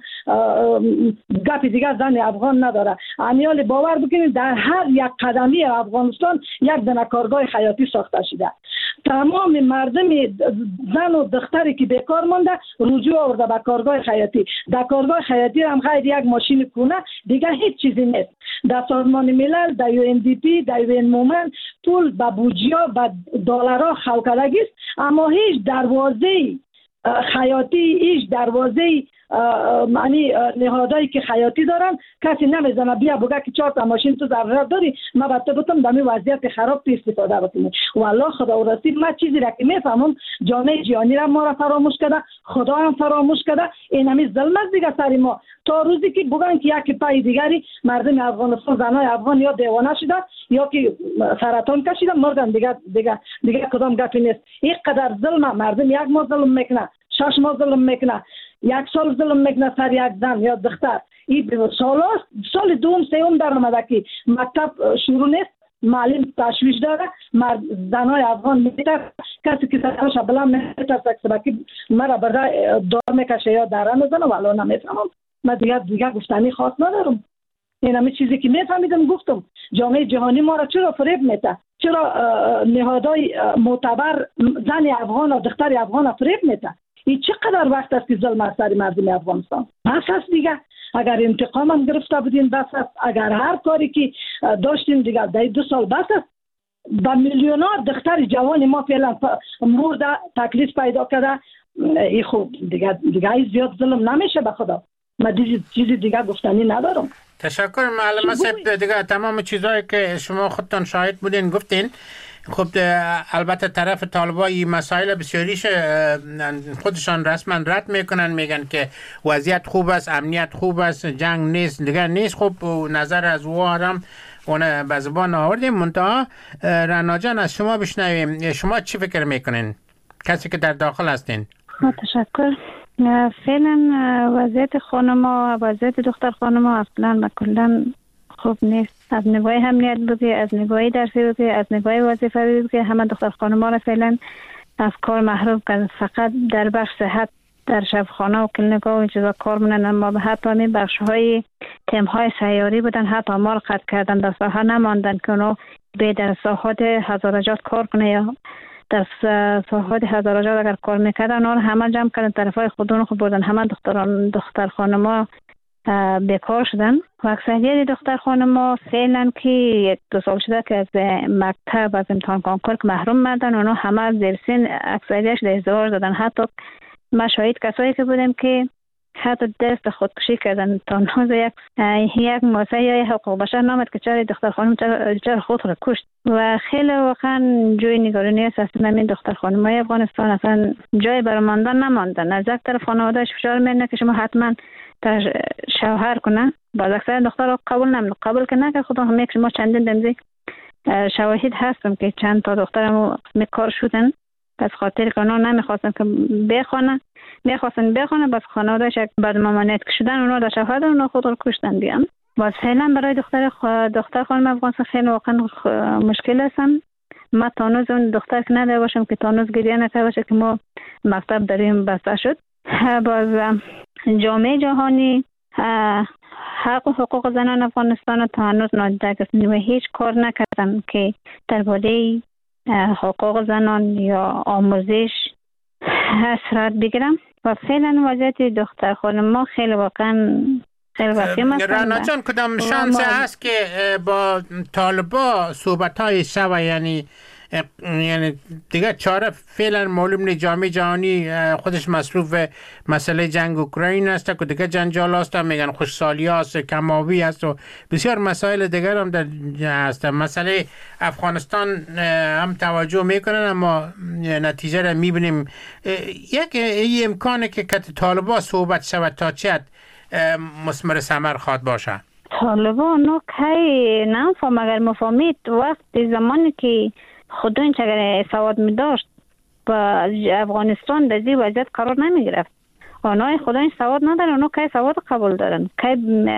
گپ دیگه زن افغان نداره. امیال باور بکنید در هر یک قدمی افغانستان یک دونه کارگاه خیاطی ساخته شده. تمام مردم زن و دختری که بیکار مانده رجوع آورده به کارگاه خیاطی. در کارگاه خیاطی هم غیر یک ماشین کونه دیگه هیچ چیزی نیست. در سازمان ملل، در یو ان دی پی، در یو ان مومن پول به بودجه به دلارها خلق است، اما هیچ دروازه خیاطی، هیچ دروازه معنی نهادایی که خیاطی دارن کسی نمیزنه بیا بگه که چهار تا ماشین تو ضرورت داری ما بهت بتم دمی وضعیت خراب تو استفاده بکنی. والله خدا و رسید ما چیزی را که میفهمم جامعه جهانی را ما را فراموش کرده، خدا هم فراموش کرده. این همی ظلم است دیگه سری ما. تا روزی که بگن که یک پای دیگری مردم افغانستان زنای افغان یا دیوانه شده یا که سرطان کشیدن مردن دیگه دیگه دیگه کدام گپی نیست. این قدر ظلم مردم یک ماه ظلم میکنه، شش ماه ظلم میکنه، یک سال ظلم میکنه سر یک زن یا دختر. این سال است سال دوم سوم در آمده که مکتب شروع نیست، معلم تشویش داره، مرد زنای افغان میتر کسی که سرش بلند میترسه که مرا برای دار میکشه یا دره میزنه ولی نمیفهمم. من دیگه دیگه گفتنی خاص ندارم. این همه چیزی که میفهمیدم گفتم. جامعه جهانی ما را چرا فریب میده؟ چرا نهادهای معتبر زن افغان و دختر افغان فریب میده؟ این چقدر وقت است که ظلم از سر مردم افغانستان؟ بس است دیگه. اگر انتقام هم گرفته بودین بس است، اگر هر کاری که داشتین دیگه در دو سال بس است. با میلیون‌ها دختر جوان ما فعلا مرده تکلیف پیدا کرده. این خوب دیگه دیگه زیاد ظلم نمیشه به خدا. من چیزی دیگه گفتنی ندارم. تشکر معلم صاحب. دیگه تمام چیزایی که شما خودتان شاهد بودین گفتین. خب البته طرف طالبای مسائل بسیاریش خودشان رسما رد میکنن، میگن که وضعیت خوب است، امنیت خوب است، جنگ نیست دیگه نیست. خب نظر از او هم اون به زبان آوردیم. منتها رعنا جان از شما بشنویم، شما چی فکر میکنین کسی که در داخل هستین؟ تشکر. فعلا وضعیت خانما و وضعیت دختر خانما اصلا و کلا خوب نیست. از نگاه امنیت بودی، از نگاه درسی بودی، از نگاه وظیفه بودی، همه دختر خانما را فعلا از کار محروم کرد. فقط در بخش صحت در شفاخانه و کلینیکا و چیزا کار مونن، اما به حتی می بخش های تیم های سیاری بودن حتی ما را قطع کردن. در ساحه نماندن که اونو به در ساحات هزارجات کار کنه یا در ساحات هزارجات اگر کار میکردن اون همه جمع کردن طرف های خودون خود بردن. همه دختران دختر خانما بیکار شدن و اکثریت دختر خانما فعلا که یک دو سال شده که از مکتب از امتحان کنکور که محروم مردن، اونا همه زیر سن اکثریتش در ازدواج دادن. حتی ما شاهد کسایی که بودیم که حتی دست خودکشی کردن. تا نوز یک یک مؤسسه حقوق بشر نامد که چرا دختر خانم چرا خود را کشت و خیلی واقعا جای نگرانی است. اصلا همین دختر خانم های افغانستان اصلا جای برای ماندن نماندن. از یک طرف خانوادهش فشار میارن که شما حتما شوهر کنه، باز اکثر دختر را قبول نمیکنه. قبول که نکرد خود هم یک ما چندین دمزی شواهد هستم که چند تا دخترم قسم کار شدن پس خاطر که اونا نمیخواستن که بخونه میخواستن بخونه بس خانوادهش بعد ممانعت که شدن اونا در شوهر اونا خود رو کشتن دیگه. باز فعلا برای دختر خ... دختر خانم افغانستان خیلی واقعا خ... مشکل هستم. ما تانوز اون دختر که نداره باشم که تانوز گریه نکرده باشه که ما مکتب داریم بسته شد. باز جامعه جهانی حق و حقوق زنان افغانستان تا هنوز نادیده گرفتن و هیچ کار نکردن که درباره حقوق زنان یا آموزش صورت بگیرم و فعلا وضعیت دختر خانم ما خیلی واقعا خیلی وسیع است. رانا جان کدام شانس هست که با طالبا صحبت های شوه؟ یعنی یعنی دیگه چاره فعلا معلوم نیست. جامعه جهانی خودش مصروف مسئله جنگ اوکراین است که دیگه جنجال است، میگن خوشسالی است، کمابی است و بسیار مسائل دیگر هم در هست. مسئله افغانستان هم توجه میکنن اما نتیجه را میبینیم. یک ای امکانه که کت طالبا صحبت شود تا چه مثمر ثمر خواد باشه؟ طالبا نو کی نفهم اگر مفهمید وقت زمانی که خودون چگونه سواد می داشت با افغانستان در زیر وضعیت قرار نمی گرفت. آنها خودون سواد ندارن، آنها که سواد قبول دارن، که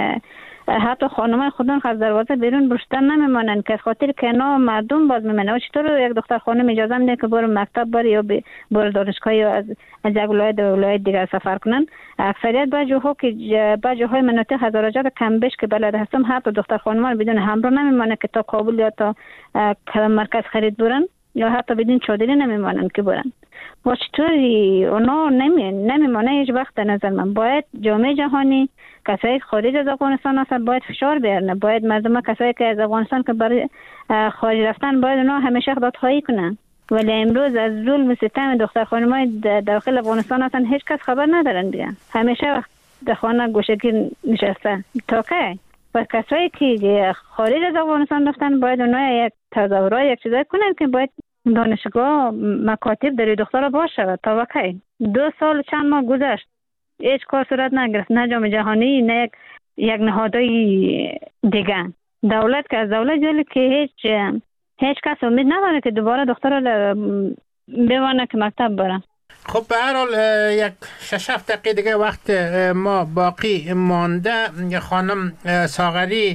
حتی خانمای خودون از دروازه بیرون برشتن نمی مانن که خاطر که اینا مردم باز می مانن. و چطور یک دختر خانم اجازه میده که برو مکتب بره یا برو دانشگاه یا از از یک ولایت به ولایت دیگر سفر کنن؟ اکثریت با جاها که با جاهای مناطق هزارجات کمبش که بلد هستم حتی دختر خانمان بدون همراه نمی مانن که تا کابل یا تا مرکز خرید برن یا حتی بدون چادری نمی مانن که برن. و چطوری اونا نمی نمیمانه هیچ وقت. در نظر من باید جامعه جهانی کسایی خارج از افغانستان هستن باید فشار بیارن، باید مردم کسایی که از افغانستان که برای خارج رفتن باید اونا همیشه خدمت‌خواهی کنن. ولی امروز از ظلم و ستم دختر خانمای داخل افغانستان هستن هیچ کس خبر ندارن دیگه. همیشه وقت در خانه گوشه‌گیر نشسته تا که و کسایی که خارج از افغانستان رفتن باید اونا یک تظاهرات یک چیزایی کنن که باید دانشگاه مکاتب در دختر باشه. تا وقتی دو سال چند ماه گذشت هیچ کار صورت نگرفت، نه جامعه جهانی نه یک یک نهادهای دیگه. دولت که از دولت جلی که هیچ هیچ کس امید نداره که دوباره دختر رو بوانه که مکتب بره. خب به هر حال یک شش هفت دقیقه دیگه وقت ما باقی مانده. خانم ساغری،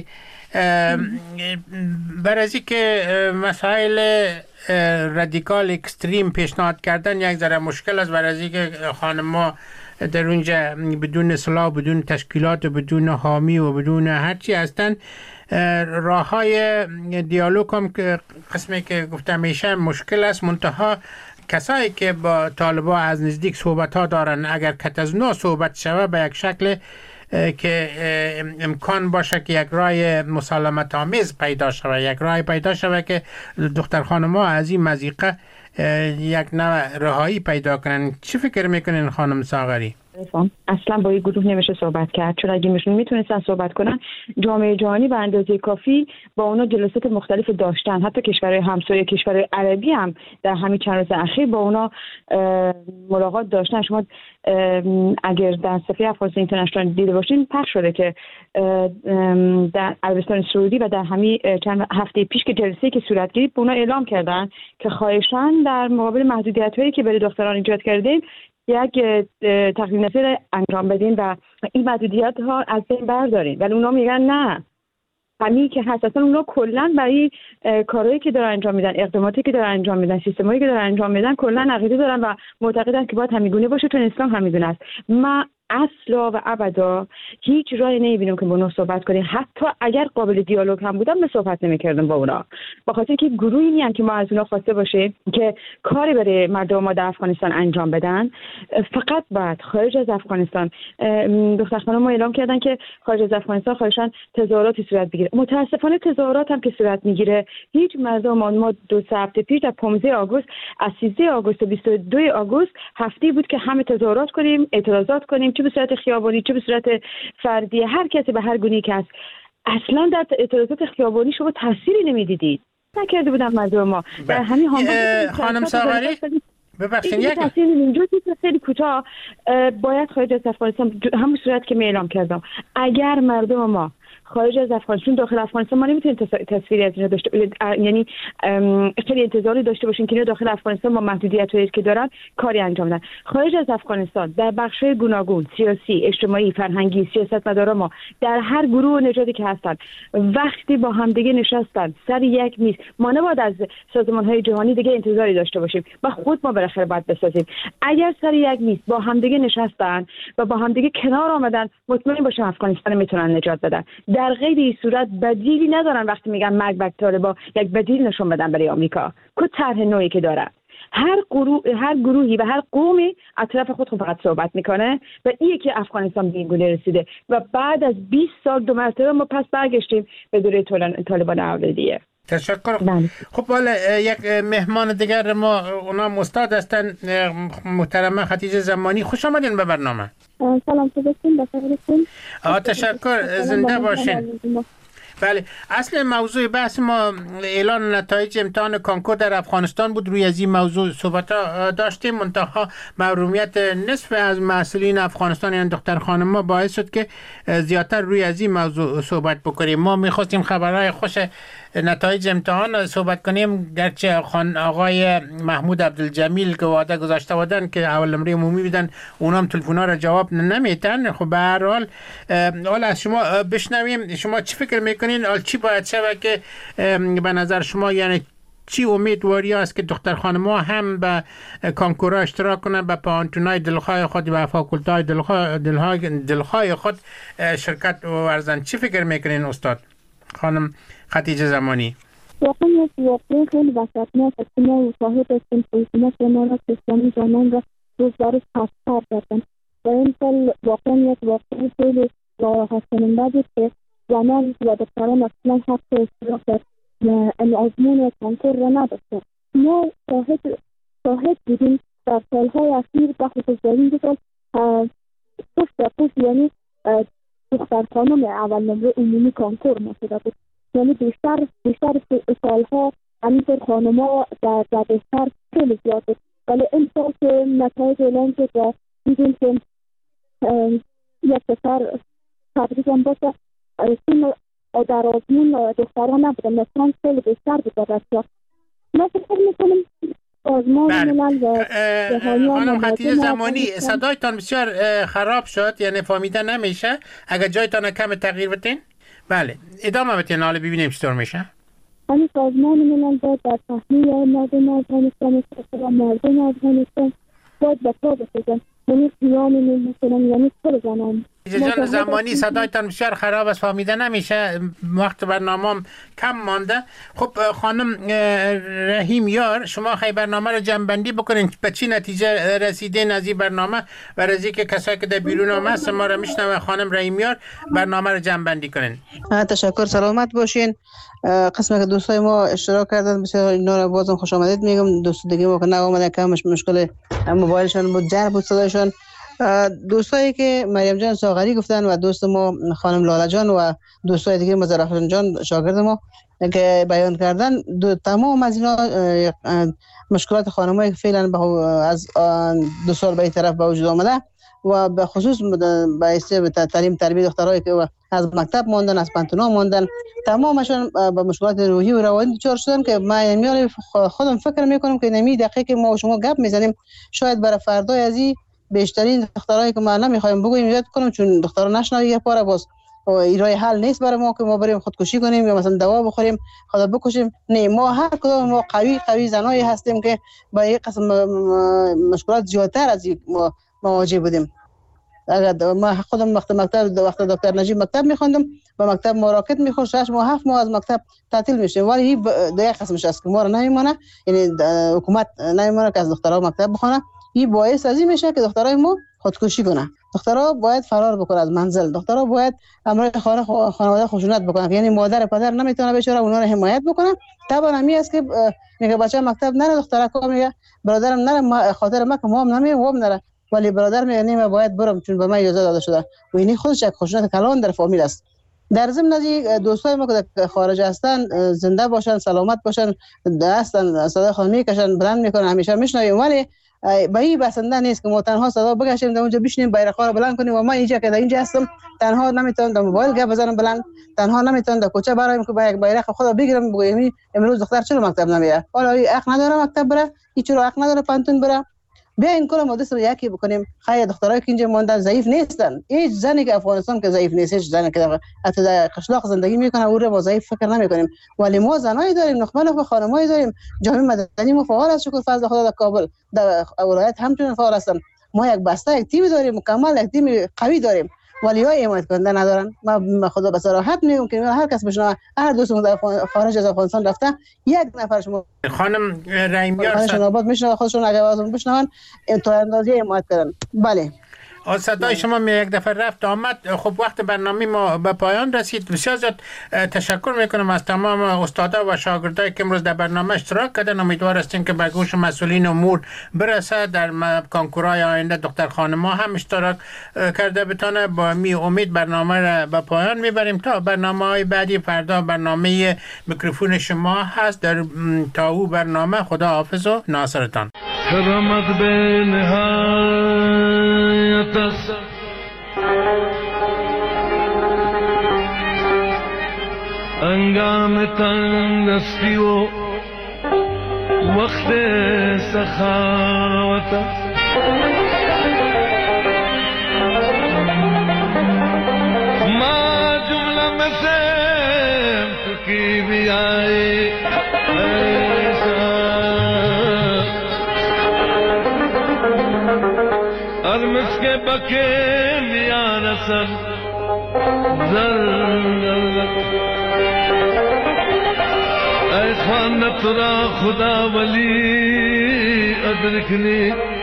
برای که مسائل رادیکال اکستریم پیشنهاد کردن یک ذره مشکل است، برای که خانم ما در اونجا بدون اصلاح، بدون تشکیلات و بدون حامی و بدون هرچی هستن. راه های دیالوگ هم که قسمی که گفتم میشه مشکل است. منتها کسایی که با طالبا از نزدیک صحبت ها دارن اگر کت از نو صحبت شوه به یک شکل که امکان باشه که یک راه مسالمت آمیز پیدا شوه، یک راه پیدا شوه که دختر خانم ها از این مضیقه یک نوع رهایی پیدا کنن. چی فکر میکنین خانم ساغری؟ اصلا با این گروه نمیشه صحبت کرد، چون اگه میشون میتونستن صحبت کنن جامعه جهانی به اندازه کافی با اونا جلسات مختلف داشتن. حتی کشورهای همسایه، کشورهای عربی هم در همین چند روز اخیر با اونا ملاقات داشتن. شما اگر در صفحه افغانستان اینترنشنال دیده باشین پخش شده که در عربستان سعودی و در همین چند هفته پیش که جلسه‌ای که صورت گرفت به اونا اعلام کردن که خواهشاً در مقابل محدودیت‌هایی که برای دختران ایجاد کردیم یک تقدیم نظر انجام بدین و این محدودیت ها از بین بردارین. ولی اونا میگن نه، همین که هست اصلا اونا کلا برای کارهایی که دارن انجام میدن، اقداماتی که دارن انجام میدن، سیستمایی که دارن انجام میدن کلا عقیده دارن و معتقدن که باید همیگونه باشه، چون اسلام همیگونه است. ما اصلا و ابدا هیچ راهی نمیبینم که با اونا صحبت کنیم. حتی اگر قابل دیالوگ هم بودم به صحبت نمیکردم با اونا، با خاطر که گروهی نیان که ما از اونا خواسته باشه که کاری برای مردم ما در افغانستان انجام بدن. فقط بعد خارج از افغانستان دختر خانم ما اعلام کردن که خارج از افغانستان خواهشاً تظاهراتی صورت بگیره. متاسفانه تظاهرات هم که صورت میگیره هیچ مردم ما دو هفته پیش در پانزده آگوست از سیزده آگوست تا بیست و دو آگوست هفته بود که همه تظاهرات کنیم، اعتراضات کنیم، چه به صورت خیابانی چه به صورت فردی، هر کسی به هر گونه‌ای که هست. اصلا در اعتراضات خیابانی شما تأثیری نمیدیدید، نکرده بودن مردم ما. در همین خانم ساغری ببخشید یک تاثیر اینجوری خیلی کوتاه باید خارج از افغانستان همون صورت که می اعلام کردم، اگر مردم ما خارج از افغانستان داخل افغانستان ما نمیتونیم تصویری از اینا داشته، یعنی خیلی انتظاری داشته باشین که اینا داخل افغانستان با محدودیتایی که دارن کاری انجام بدن. خارج از افغانستان در بخش‌های گوناگون سیاسی، اجتماعی، فرهنگی، سیاستمدارا ما در هر گروه و نژادی که هستن وقتی با همدیگه نشستن سر یک میز، ما نباید از سازمان‌های جهانی دیگه انتظاری داشته باشیم و خود ما بالاخره باید بسازیم. اگر سر یک میز با همدیگه نشستن و با همدیگه کنار آمدن، مطمئن باشم افغانستان میتونن نجات بدن. در غیر این صورت بدیلی ندارن. وقتی میگن مرگ بر طالبان یک بدیل نشون بدن برای آمریکا که طرح نوعی که داره. هر گروه هر گروهی و هر قومی از طرف خود فقط صحبت میکنه و اینه که افغانستان به این گونه رسیده و بعد از بیست سال دو مرتبه ما پس برگشتیم به دوره طالبان اولیه. تشکر. خب حالا یک مهمان دیگر ما، اونا استاد هستن، محترمه خدیجه زمانی. خوش آمدین به برنامه. سلام صبحتون بخیر. تشکر، زنده باشین. بله، اصل موضوع بحث ما اعلان نتایج امتحان کانکور در افغانستان بود. روی از این موضوع صحبت داشتیم، منتها محرومیت نصف از مسئولین افغانستان یعنی دختر خانم ما باعث شد که زیادتر روی از این موضوع صحبت بکنیم. ما میخواستیم خبرهای خوش نتایج امتحان صحبت کنیم، گرچه خان آقای محمود عبدالجمیل که وعده گذاشته بودن که اول نمره عمومی بدن، اونام تلفن‌ها را جواب نمیدن. خب به هر حال حالا از شما بشنویم، شما چی فکر میکنین؟ حال چی باید شود که به نظر شما، یعنی چی امیدواری است که دختر خانم‌ها هم به کانکورها اشتراک کنن، به پانتونای دلخواه خود و فاکولتای دلخواه دلخواه خود شرکت ورزن؟ چی فکر میکنین استاد خانم خدیجه زمانی؟ واقعا واقعا خیلی وسطناک است که ما شاهد هستیم حکومت امارات اسلامی زمان را روز به روز پست‌تر کردن و این سال واقعا یک واقعی خیلی ناراحت کننده بود که زنان و دختران اصلا حق اشتراک در آزمون کانکور را نداشتند. ما شاهد شاهد بودیم در سالهای اخیر و خصوص در این سال پشت به پشت، یعنی دختر خانم اول نمره عمومی کانکور ما شده بود. یعنی بیشتر بیشتر سالها همینطور خانم‌ها در در بهتر خیلی زیاد بود، ولی این سال که نتایج اعلام شد و دیدیم که یک پسر تبریزم باشه این در آزمون دخترها نبودن، مثلا خیلی بیشتر بود در بچه‌ها. ما فکر می‌کنیم آزمون ملل و خانم خدیجه زمانی صدایتان بسیار خراب شد، یعنی فهمیده نمیشه. اگر جایتان کم تغییر بدین. بله ادامه بدین، حالا ببینیم چطور میشه. همین سازمان ملل باید در تحمیل مردم افغانستان و مردم افغانستان باید به پا بسازن، یعنی قیام ملی کنن، یعنی کل زنان. جان زمانی صدایتان بسیار خراب است، فهمیده نمیشه، وقت برنامه کم مانده. خب خانم رحیم یار، شما خیلی برنامه رو جمع‌بندی بکنین، به چی نتیجه رسیدین از این برنامه و از اینکه کسایی که در بیرون هم هست ما رو میشنوه. خانم رحیم یار برنامه رو جمع‌بندی کنین. تشکر، سلامت باشین. قسمت که دوستای ما اشتراک کردن بسیار اینا رو بازم خوش آمدید میگم. دوست دیگه ما که نآمدن که همش مشکل موبایلشون بود، جر بود صدایشون. دوستایی که مریم جان ساغری گفتن و دوست ما خانم لاله جان و دوستای دیگه مظفر جان شاگرد ما که بیان کردن، دو تمام از اینا مشکلات خانمایی که فعلا از دو سال به این طرف به وجود آمده و به خصوص به تعلیم تربیت دخترایی که از مکتب ماندن، از پانتونا ماندن، تمامشون با مشکلات روحی و روانی دچار شدن که من خودم فکر میکنم که نمی دقیقه که ما و شما گپ میزنیم شاید برای فردای از این بیشترین دخترایی که ما نمیخوایم بگویم یاد کنم، چون دخترها نشنوی یک بار باز ایرای حل نیست برای ما که ما بریم خودکشی کنیم یا مثلا دوا بخوریم خدا بکشیم. نه، ما هر کدوم ما قوی قوی زنایی هستیم که با یک قسم مشکلات زیادتر از این مواجه بودیم. اگر ما خودم وقت مکتب وقت دکتر نجیب مکتب میخوندم و مکتب مراکت میخورد، شش ماه هفت ماه از مکتب تعطیل میشیم، ولی این دو یک قسمش است که ما رو نمیمونه، یعنی حکومت نمیمونه که از دخترها مکتب بخونه. این باعث از این میشه که دخترای ما خودکشی کنه. دخترها باید فرار بکنه از منزل، دخترها باید امر خانه خانواده خشونت بکنه، یعنی مادر پدر نمیتونه بیچاره اونا رو حمایت بکنه. طبعا همین است که میگه بچه مکتب نره، دخترا کو میگه برادرم نره، خاطر ما که ما هم نمیریم و هم نره. ولی برادر میگه من باید برم چون به من اجازه داده شده و این خودش یک خشونت کلان در فامیل است. در ضمن از دوستای ما که در خارج هستن زنده باشن، سلامت باشن، هستن صدا خود میکشن، بلند میکنن، همیشه میشنویم، ولی به این بسنده نیست که ما تنها صدا بکشیم در اونجا بشینیم بیرق‌ها رو بلند کنیم و ما اینجا که در اینجا هستم تنها نمیتونم در موبایل گپ بزنم بلند، تنها نمیتونم در کوچه برایم که با یک بیرق خدا بگیرم بگم امروز دختر چرا مکتب نمیره، حالا این حق نداره مکتب بره، این چرا حق نداره پانتون بره. بیا این کلا ما دست رو یکی بکنیم. خیلی دخترایی که اینجا ماندن ضعیف نیستن، هیچ زنی که افغانستان که ضعیف نیست، هیچ زنی که حتی در قشلاق زندگی میکنه او رو با ضعیف فکر نمیکنیم، ولی ما زنایی داریم، نخبه و خانمایی داریم، جامعه مدنی ما فعال است شکر فضل خدا در کابل، در ولایت همچنین فعال هستن. ما یک بسته یک تیم داریم مکمل، یک تیم قوی داریم، ولی های حمایت کننده ندارن. ما خدا به صراحت میگم که هر کس بشنوه، هر دوستمون در خارج از افغانستان رفته یک نفر شما خانم رحیمیار شناباد میشنوه خودشون اگه آوازون بشنون تا اندازه حمایت کردن. بله صدای شما می یک دفعه رفت آمد. خب وقت برنامه ما به پایان رسید. بسیار زیاد تشکر میکنم از تمام استادا و شاگردایی که امروز در برنامه اشتراک کردن. امیدوار هستیم که به گوش مسئولین امور برسه. در کنکورهای آینده دختر خانم‌ها هم اشتراک کرده بتونه. با می امید برنامه را به پایان میبریم تا برنامه‌های بعدی. فردا برنامه میکروفون شما هست. در تا او برنامه خدا حافظ و ناصرتان. کرامت به نهایت است، انگام تنگستی و وقت سخاوت است. ما جمله میں سے کی بھی آئی ارمس کے بکے لیا رسل زر اے خوانت را خدا ولی ادرکنی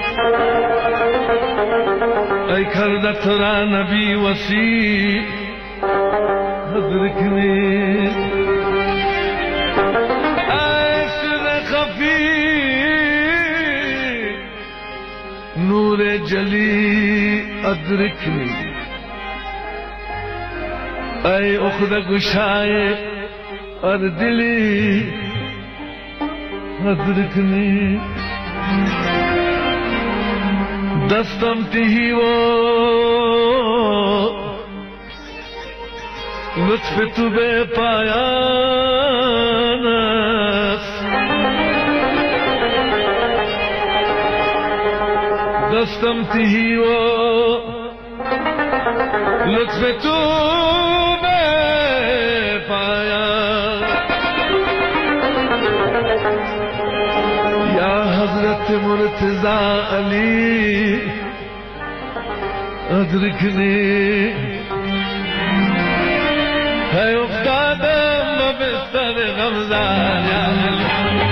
اے کردت را نبی وسیع ادرکنی اے سر خفی نور جلی ادرکنی اے اخد گشائے اور دلی ادرکنی دستم تہی وہ لطف تو بے پایان دستم تہی وہ لطف تو بے پایان یا حضرت مرتضی علی ادرکنی ہے افتادم بستر غمزان یا علی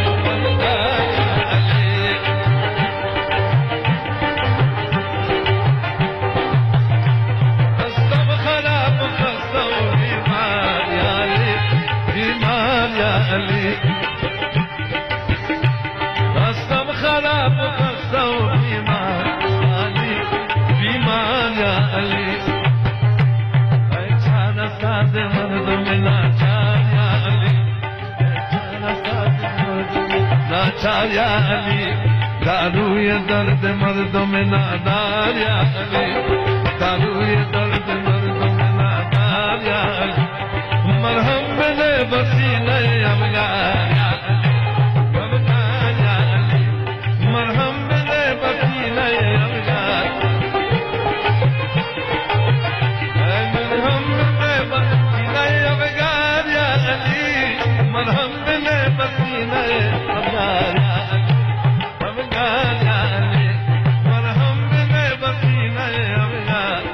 خستم خراب خستم بیمار یا علی بیمار یا علی خستم خراب خستم بیمار علی بیمار یا علی اے چانا ساز مردم ناچار یا علی اے چانا ساز مردم ناچار یا علی داروی درد مردم نادار یا علی داروی درد مردم نادار یا علی مرہم بنے بسیلے ابیار یا علی ابیار یا علی مرہم بنے بسیلے ابیار مرہم بنے بسیلے ابیار یا علی مرہم بنے بسیلے ابیار یا علی ابیار یا علی مرہم بنے بسیلے ابیار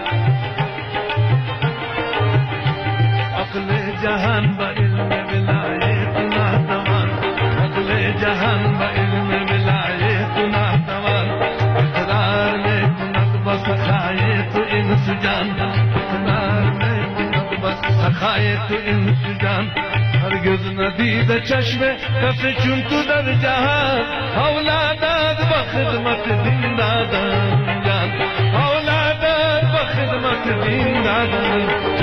عقل جہان با علم ولایت ناتوان عقل جہان با علم ولایت ناتوان اقرار میں کنت بس خائے تو انس جان اقرار میں کنت بس خائے تو انس جان ہرگز ندید چشم کس چون تو در جہان اولادات بخدمت دین دادن جان خدمت دین دادن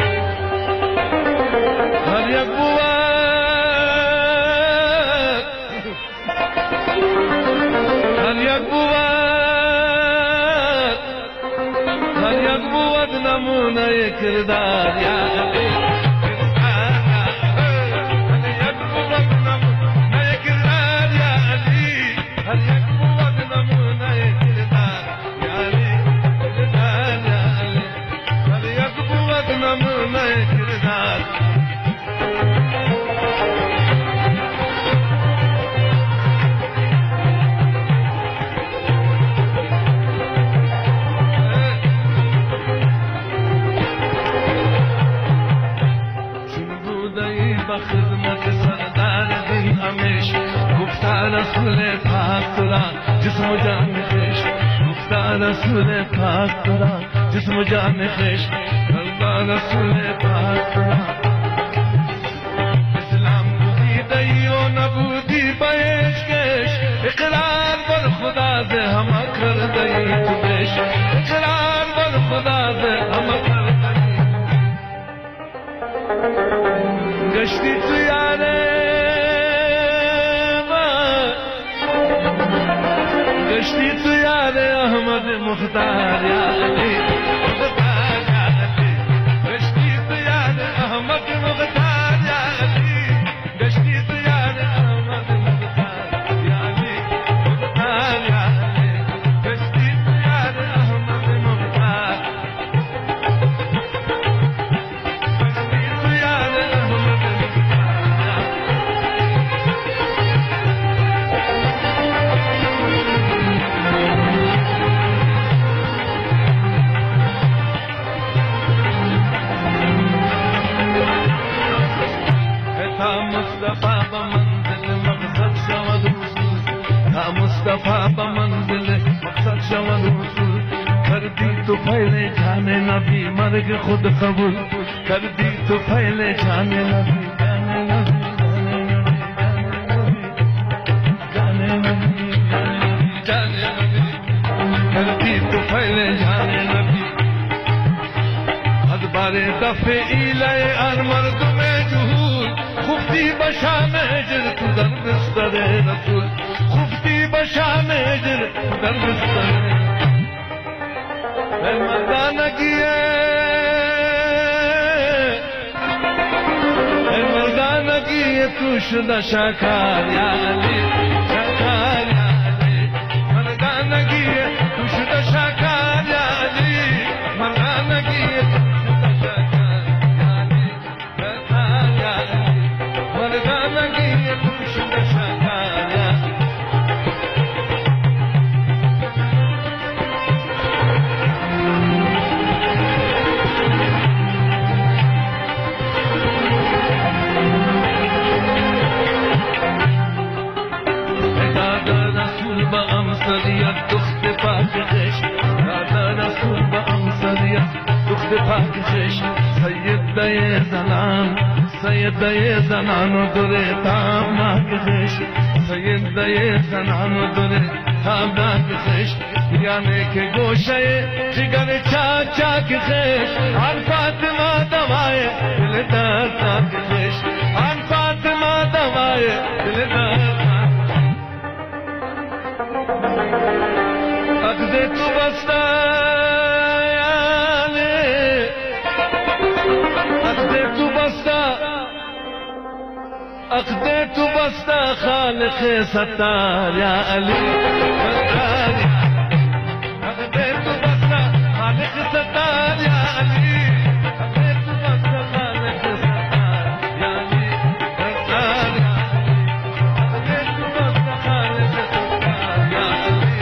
هر یک بود هر یک بود هر یک بود نمونه کردار یا علی رسول پاک ترا جسم و جان خوش گفتا رسول پاک ترا جسم و جان خوش اللہ رسول پاک ترا اسلام بودی دی و نبودی بیش کش اقرار بر خدا دے ہم کر دی تو بیش اقرار بر خدا دے ہم کر دی گشتی تو یارے گشتی تو یار احمد مختار یا علی مختار یا علی گشتی تو یار احمد مختار یا علی گشتی تو یار احمد مختار یا علی مختار یا علی گشتی تو یار احمد مختار گشتی تو یار احمد مصطفى بمنزل مقصد شود وصول تا مصطفى بمنزل مقصد شود وصول کردی تو پہلے جانے نبی مرگ خود قبول کردی تو پہلے جانے نبی جانے نبی جانے نبی جانے نبی کردی تو پہلے جانے نبی ادبار دفع ایلائے ان مردم جهول خفتی بشام اجر تو در بستر رسول خفتی بشام اجر تو در بستر اے مردانگی اے مردانگی تو شدہ شاکار یا علی شاکار یا علی مردانگی تو شدہ شاکار یا علی مردانگی سید دے زنان سید دے زنان درے تامنا کے خش سید دے زنان درے تامنا کے خش یعنی کہ گوشے جگر چاچا کے خش ہر فاطمہ دوائے دل درد کے خش ہر فاطمہ دوائے دل درد اقدے تو بستا اقدے تو بستا خالق ستار یا علی ستار یا اقدے تو بستا خالق ستار یا علی اقدے تو بستا خالق ستار یا علی ستار یا اقدے تو بستا خالق ستار یا علی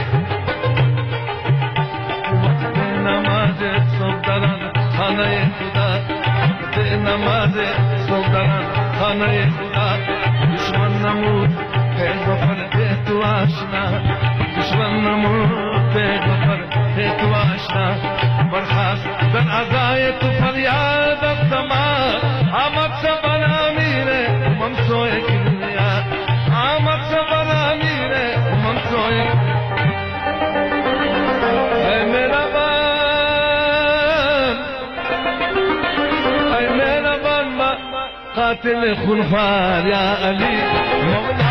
وقت نماز صبح خانہ خدا وقت نماز صبح خانہ خدا دشمن نمود ہے غفر ہے تو آشنا دشمن نمود ہے غفر ہے تو آشنا برخاست در عزائے تو فریاد السماء آمد سبر امیر منصوع کبریا آمد سبر امیر منصوع اے میرا بان قاتل خونخوار یا علی مولا